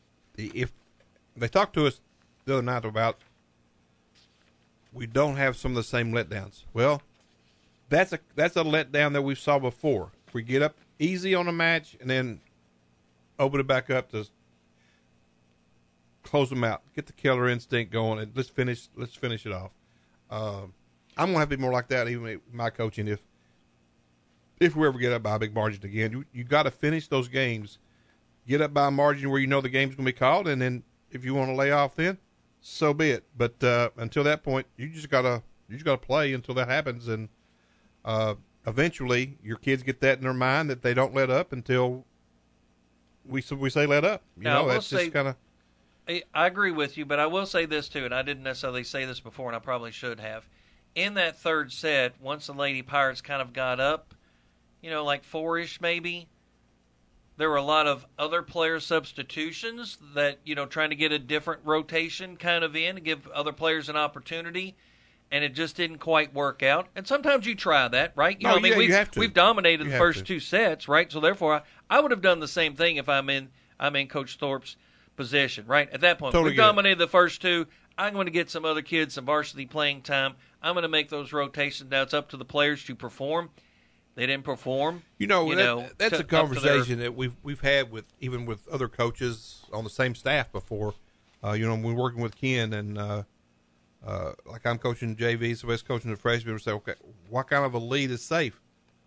if they talked to us the other night about we don't have some of the same letdowns. Well, that's a that's a letdown that we saw before. We get up easy on a match and then open it back up to close them out, get the killer instinct going, and let's finish. Let's finish it off. Um, I'm gonna have to be more like that, even with my coaching. If if we ever get up by a big margin again, you you got to finish those games. Get up by a margin where you know the game's gonna be called, and then if you want to lay off, then so be it. But uh, until that point, you just gotta you just gotta play until that happens, and uh, eventually your kids get that in their mind that they don't let up until we we say let up. You Now, I know, will that's just say- kind of. I I agree with you, but I will say this too, and I didn't necessarily say this before, and I probably should have. In that third set, once the Lady Pirates kind of got up, you know, like four-ish maybe, there were a lot of other player substitutions that, you know, trying to get a different rotation kind of in, to give other players an opportunity, and it just didn't quite work out. And sometimes you try that, right? You No, know, I mean, yeah, you we've, have to. we've dominated You the have first to. two sets, right? So therefore, I, I would have done the same thing if I'm in I'm in Coach Thorpe's position, right? At that point, Totally we've get it. dominated the first two. I'm going to get some other kids some varsity playing time. I'm going to make those rotations. Now it's up to the players to perform. They didn't perform. You know, you that, know that's to- a up to their- conversation that we've we've had with even with other coaches on the same staff before. Uh, you know, when we're working with Ken and uh, uh, like I'm coaching J V, somebody's coaching the freshmen. We say, okay, what kind of a lead is safe?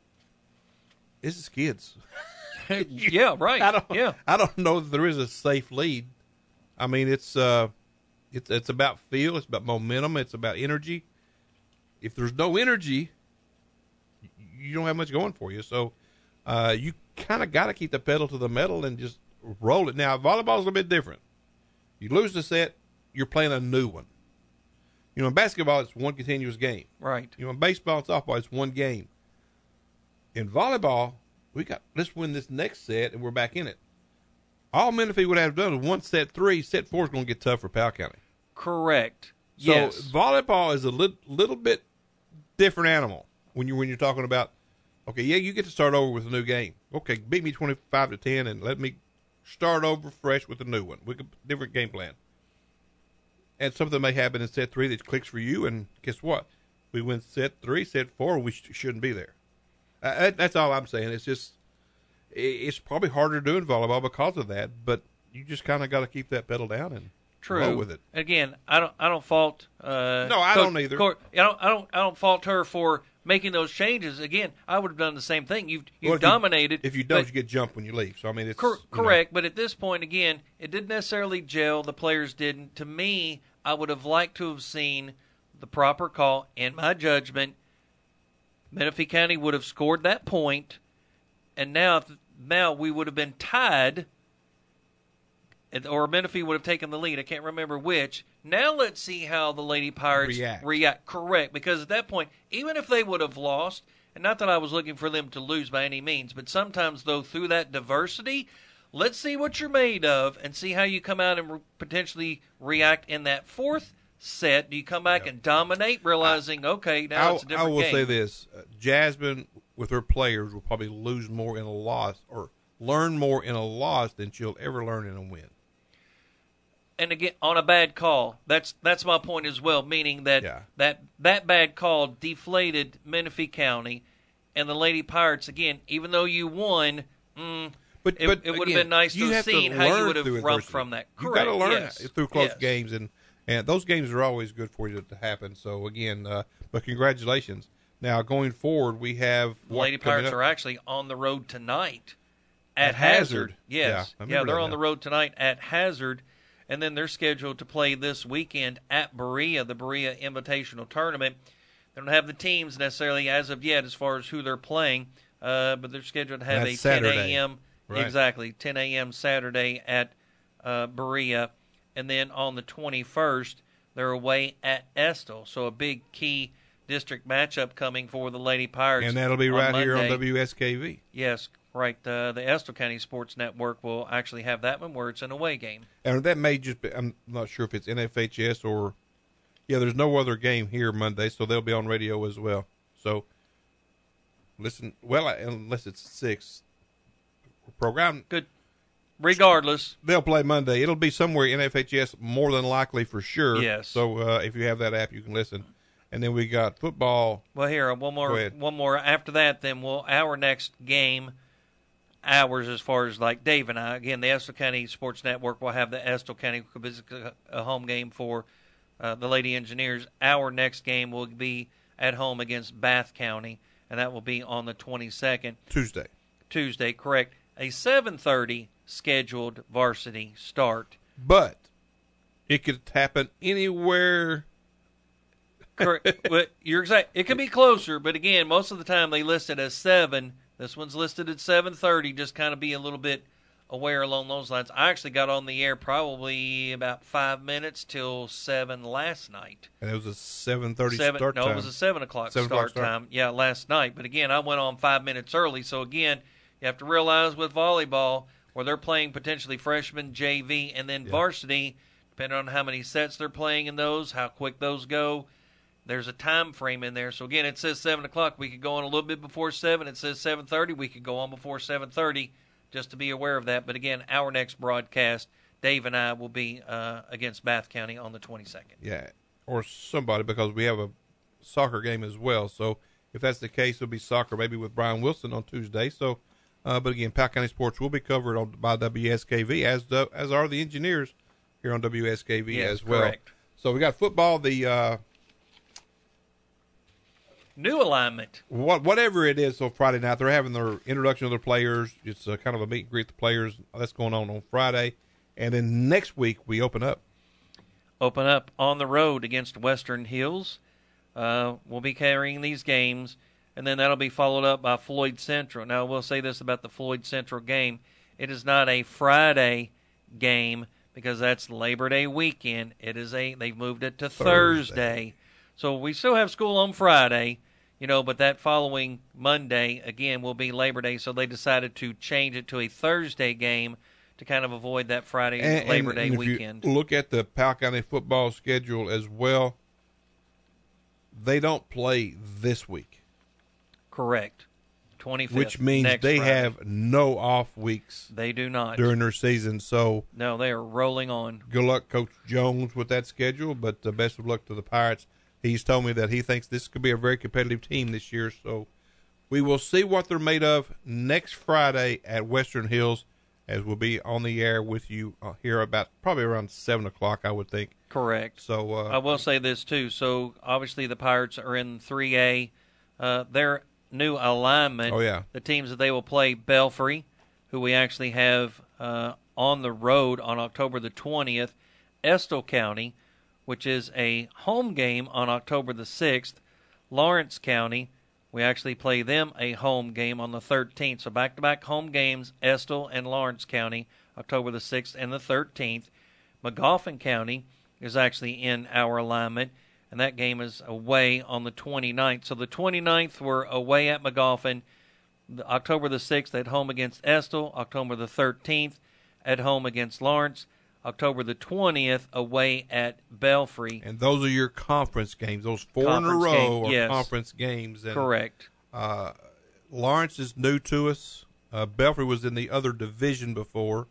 This is kids. yeah, right. I don't, yeah. I don't know that there is a safe lead. I mean, it's uh, it's it's about feel, it's about momentum, it's about energy. If there's no energy, you don't have much going for you. So, uh, you kind of got to keep the pedal to the metal and just roll it. Now, volleyball is a bit different. You lose the set, you're playing a new one. You know, in basketball, it's one continuous game. Right. You know, in baseball and softball, it's one game. In volleyball, we got let's win this next set, and we're back in it. All Menifee would have done is one set three. Set four is going to get tough for Powell County. Correct. So yes. volleyball is a li- little bit different animal when you when you're talking about. Okay, yeah, you get to start over with a new game. Okay, beat me twenty-five to ten, and let me start over fresh with a new one. We could different game plan. And something may happen in set three that clicks for you, and guess what? We win set three, set four, we sh- shouldn't be there. Uh, that, that's all I'm saying. It's just, it, it's probably harder to do in volleyball because of that, but you just kind of got to keep that pedal down and True. roll with it. Again, I don't, I don't fault. Uh, no, I Co- don't either. Co- I don't, I don't, I don't fault her for making those changes. Again, I would have done the same thing. You've, you've Well, if dominated. You, if you don't, but, you get jumped when you leave. So I mean, it's cor- you correct. know. But at this point, again, it didn't necessarily gel. The players didn't. To me, I would have liked to have seen the proper call. In my judgment, Menifee County would have scored that point, and now, now we would have been tied, or Menifee would have taken the lead. I can't remember which. Now let's see how the Lady Pirates react. react. Correct, because at that point, even if they would have lost, and not that I was looking for them to lose by any means, but sometimes, though, through that diversity, let's see what you're made of and see how you come out and re- potentially react in that fourth set. Do you come back yep. and dominate, realizing, I, okay, now I, it's a different game? I will game. say this. Uh, Jasmine, with her players, will probably lose more in a loss or learn more in a loss than she'll ever learn in a win. And again, on a bad call. That's that's my point as well, meaning that yeah. that, that bad call deflated Menifee County, and the Lady Pirates, again, even though you won, mm, but, it, but it would again, have been nice to have seen how you would have run from that. You've Correct. got to learn yes. through close yes. games, and, and those games are always good for you to, to happen. So, again, uh, but congratulations. Now, going forward, we have the Lady Pirates up? are actually on the road tonight at, at Hazard. Hazard. Yes. Yeah, yeah they're on now. the road tonight at Hazard. And then they're scheduled to play this weekend at Berea, the Berea Invitational Tournament. They don't have the teams necessarily as of yet as far as who they're playing, uh, but they're scheduled to have That's a Saturday. ten a.m. Right. Exactly, ten a.m. Saturday at uh, Berea. And then on the twenty-first, they're away at Estill. So a big key district matchup coming for the Lady Pirates. And that'll be on right Monday. here on W S K V. Yes, right. Uh, the Estill County Sports Network will actually have that one where it's an away game. And that may just be, I'm not sure if it's N F H S or, yeah, there's no other game here Monday, so they'll be on radio as well. So, listen, well, unless it's six program. Good. Regardless. They'll play Monday. It'll be somewhere N F H S more than likely for sure. Yes. So, uh, if you have that app, you can listen. And then we got football. Well, here, one more. One more. After that, then we'll, our next game, hours as far as like Dave and I, again, the Estill County Sports Network will have the Estill County, a home game for uh, the Lady Engineers. Our next game will be at home against Bath County, and that will be on the twenty-second. Tuesday. Tuesday, correct. A seven thirty scheduled varsity start. But it could happen anywhere. Correct. Well, you're exact. It can be closer, but again, most of the time they list it as seven. This one's listed at seven thirty. Just kind of be a little bit aware along those lines. I actually got on the air probably about five minutes till seven last night. And it was a seven thirty seven, start no, time. No, it was a seven o'clock seven start, start time. Yeah, last night. But again, I went on five minutes early. So again, you have to realize with volleyball, where they're playing potentially freshman, J V, and then yeah. varsity, depending on how many sets they're playing in those, how quick those go. There's a time frame in there. So, again, it says seven o'clock. We could go on a little bit before seven. It says seven thirty. We could go on before seven thirty, just to be aware of that. But, again, our next broadcast, Dave and I will be uh, against Bath County on the twenty-second. Yeah, or somebody, because we have a soccer game as well. So, if that's the case, it'll be soccer maybe with Brian Wilson on Tuesday. So, uh, but, again, Powell County Sports will be covered on by W S K V, as the, as are the engineers here on W S K V yes, as well. Correct. So, we got football, the uh, – new alignment. What, whatever it is, so Friday night, they're having their introduction of their players. It's a, kind of a meet and greet the players. That's going on on Friday. And then next week, we open up. Open up on the road against Western Hills. Uh, we'll be carrying these games. and then that'll be followed up by Floyd Central. Now, we'll say this about the Floyd Central game. It is not a Friday game because that's Labor Day weekend. It is a they've moved it to Thursday. Thursday. So we still have school on Friday, you know, but that following Monday, again, will be Labor Day. So they decided to change it to a Thursday game to kind of avoid that Friday and, Labor and, Day and if weekend. You look at the Powell County football schedule as well. They don't play this week. Correct. twenty-fifth. Which means they Friday. have no off weeks. They do not. During their season. So no, they are rolling on. Good luck, Coach Jones, with that schedule, but uh, best of luck to the Pirates. He's told me that he thinks this could be a very competitive team this year. So we will see what they're made of next Friday at Western Hills, as we'll be on the air with you uh, here about probably around seven o'clock, I would think. Correct. So uh, I will say this, too. So, obviously, the Pirates are in three A. Uh, their new alignment, oh, yeah. the teams that they will play, Belfry, who we actually have uh, on the road on October the twentieth, Estill County, which is a home game on October the sixth, Lawrence County, we actually play them a home game on the thirteenth. So back-to-back home games, Estill and Lawrence County, October the sixth and the thirteenth. Magoffin County is actually in our alignment, and that game is away on the twenty-ninth. So the twenty-ninth, we're away at Magoffin. The October the sixth at home against Estill. October the thirteenth at home against Lawrence. October the twentieth away at Belfry. And those are your conference games. Those four conference in a row game, are yes. conference games. And, Correct. Uh, Lawrence is new to us. Uh, Belfry was in the other division before.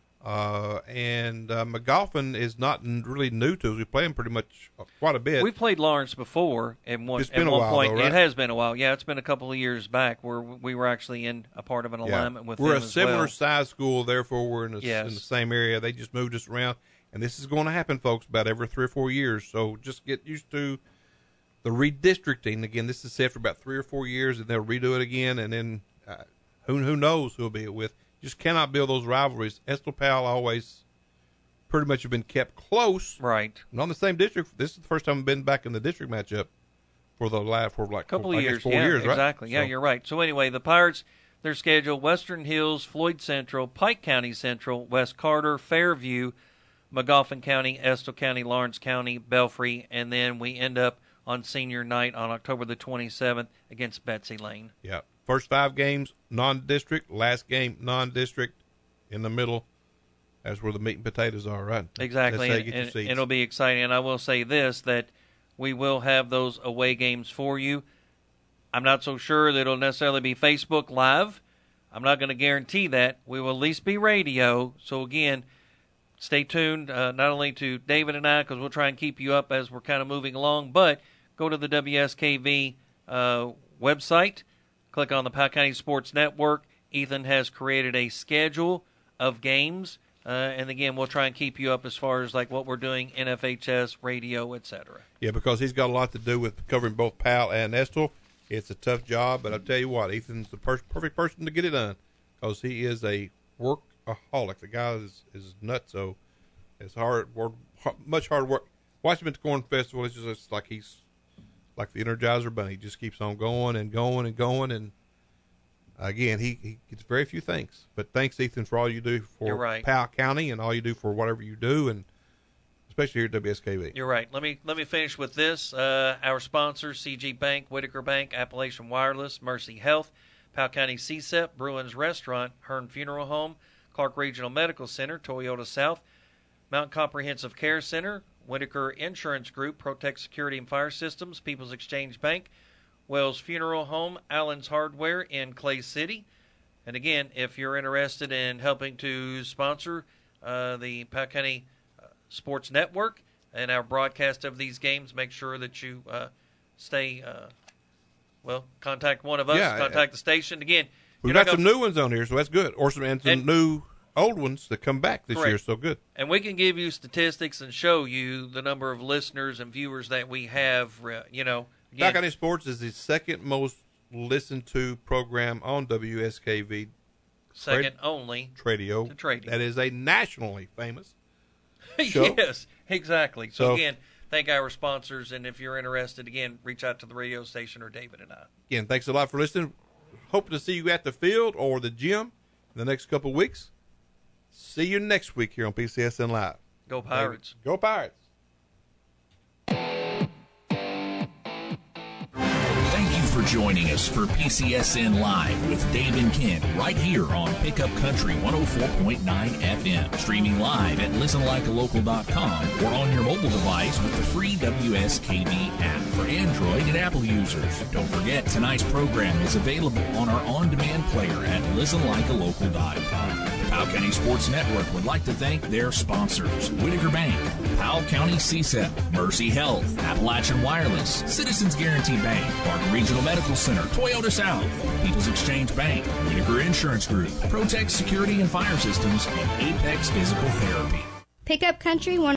Uh, and uh, Magoffin is not n- really new to us. We play him pretty much uh, quite a bit. We've played Lawrence before. At one, it's been at a one while, point. though, right? It has been a while. Yeah, it's been a couple of years back where we were actually in a part of an alignment yeah. with we're them a as similar well. size school, therefore we're in, a, yes. in the same area. They just moved us around. And this is going to happen, folks, about every three or four years. So just get used to the redistricting. Again, this is set for about three or four years, and they'll redo it again. And then uh, who who knows who will be it with. You just cannot build those rivalries. Estill Powell always pretty much have been kept close. Right. Not in the same district. This is the first time we've been back in the district matchup for the last, for like a couple four, of I guess years. four yeah, years, right? exactly. Yeah, so, you're right. So anyway, the Pirates, their schedule, Western Hills, Floyd Central, Pike County Central, West Carter, Fairview, Magoffin County, Estill County, Lawrence County, Belfry, and then we end up on senior night on October the twenty-seventh against Betsy Lane. Yeah. First five games, non-district. Last game, non-district. In the middle, that's where the meat and potatoes are, right? Exactly. That's how you And, get your and seats. it'll be exciting. And I will say this, that we will have those away games for you. I'm not so sure that it'll necessarily be Facebook Live. I'm not going to guarantee that. We will at least be radio. So, again, stay tuned, uh, not only to David and I, because we'll try and keep you up as we're kind of moving along, but go to the W S K V uh, website, click on the Powell County Sports Network. Ethan has created a schedule of games, uh, and again, we'll try and keep you up as far as like what we're doing, N F H S, radio, et cetera. Yeah, because he's got a lot to do with covering both Powell and Estill. It's a tough job, but I'll tell you what, Ethan's the per- perfect person to get it done because he is a workaholic. The guy is, is nuts, so it's hard work, much hard work. Watch him at the Corn Festival. It's just it's like he's like the Energizer Bunny. He just keeps on going and going and going. And again, he, he gets very few thanks. But thanks, Ethan, for all you do for right. Powell County and all you do for whatever you do, and especially here at W S K V. You're right. Let me let me finish with this. Uh, our sponsors, C G Bank, Whitaker Bank, Appalachian Wireless, Mercy Health, Powell County C S E P, Bruins Restaurant, Hearn Funeral Home, Clark Regional Medical Center, Toyota South, Mount Comprehensive Care Center, Whitaker Insurance Group, Protect Security and Fire Systems, People's Exchange Bank, Wells Funeral Home, Allen's Hardware in Clay City. And again, if you're interested in helping to sponsor uh, the Powell County uh, Sports Network and our broadcast of these games, make sure that you uh, stay, uh, well, contact one of us, Yeah, contact the station. Again, We've you're got not some gonna, new ones on here, so that's good. Or some, and some And- new old ones that come back this Correct. year, so good. And we can give you statistics and show you the number of listeners and viewers that we have, uh, you know. Powell Again, County Sports is the second most listened to program on W S K V. second only Tradio. to Tradio. That is a nationally famous show. Yes, exactly. So, So- again, thank our sponsors. And if you're interested, again, reach out to the radio station or David and I. Again, thanks a lot for listening. Hoping to see you at the field or the gym in the next couple of weeks. See you next week here on P C S N Live. Go Pirates. Go Pirates. Thank you for joining us for P C S N Live with Dave and Ken right here on Pickup Country one oh four point nine F M. Streaming live at listen like a local dot com or on your mobile device with the free W S K V app for Android and Apple users. Don't forget, tonight's program is available on our on-demand player at listen like a local dot com. The Powell County Sports Network would like to thank their sponsors: Whitaker Bank, Powell County C S E P, Mercy Health, Appalachian Wireless, Citizens Guarantee Bank, Barton Regional Medical Center, Toyota South, People's Exchange Bank, Whitaker Insurance Group, Protect Security and Fire Systems, and Apex Physical Therapy. Pickup Country one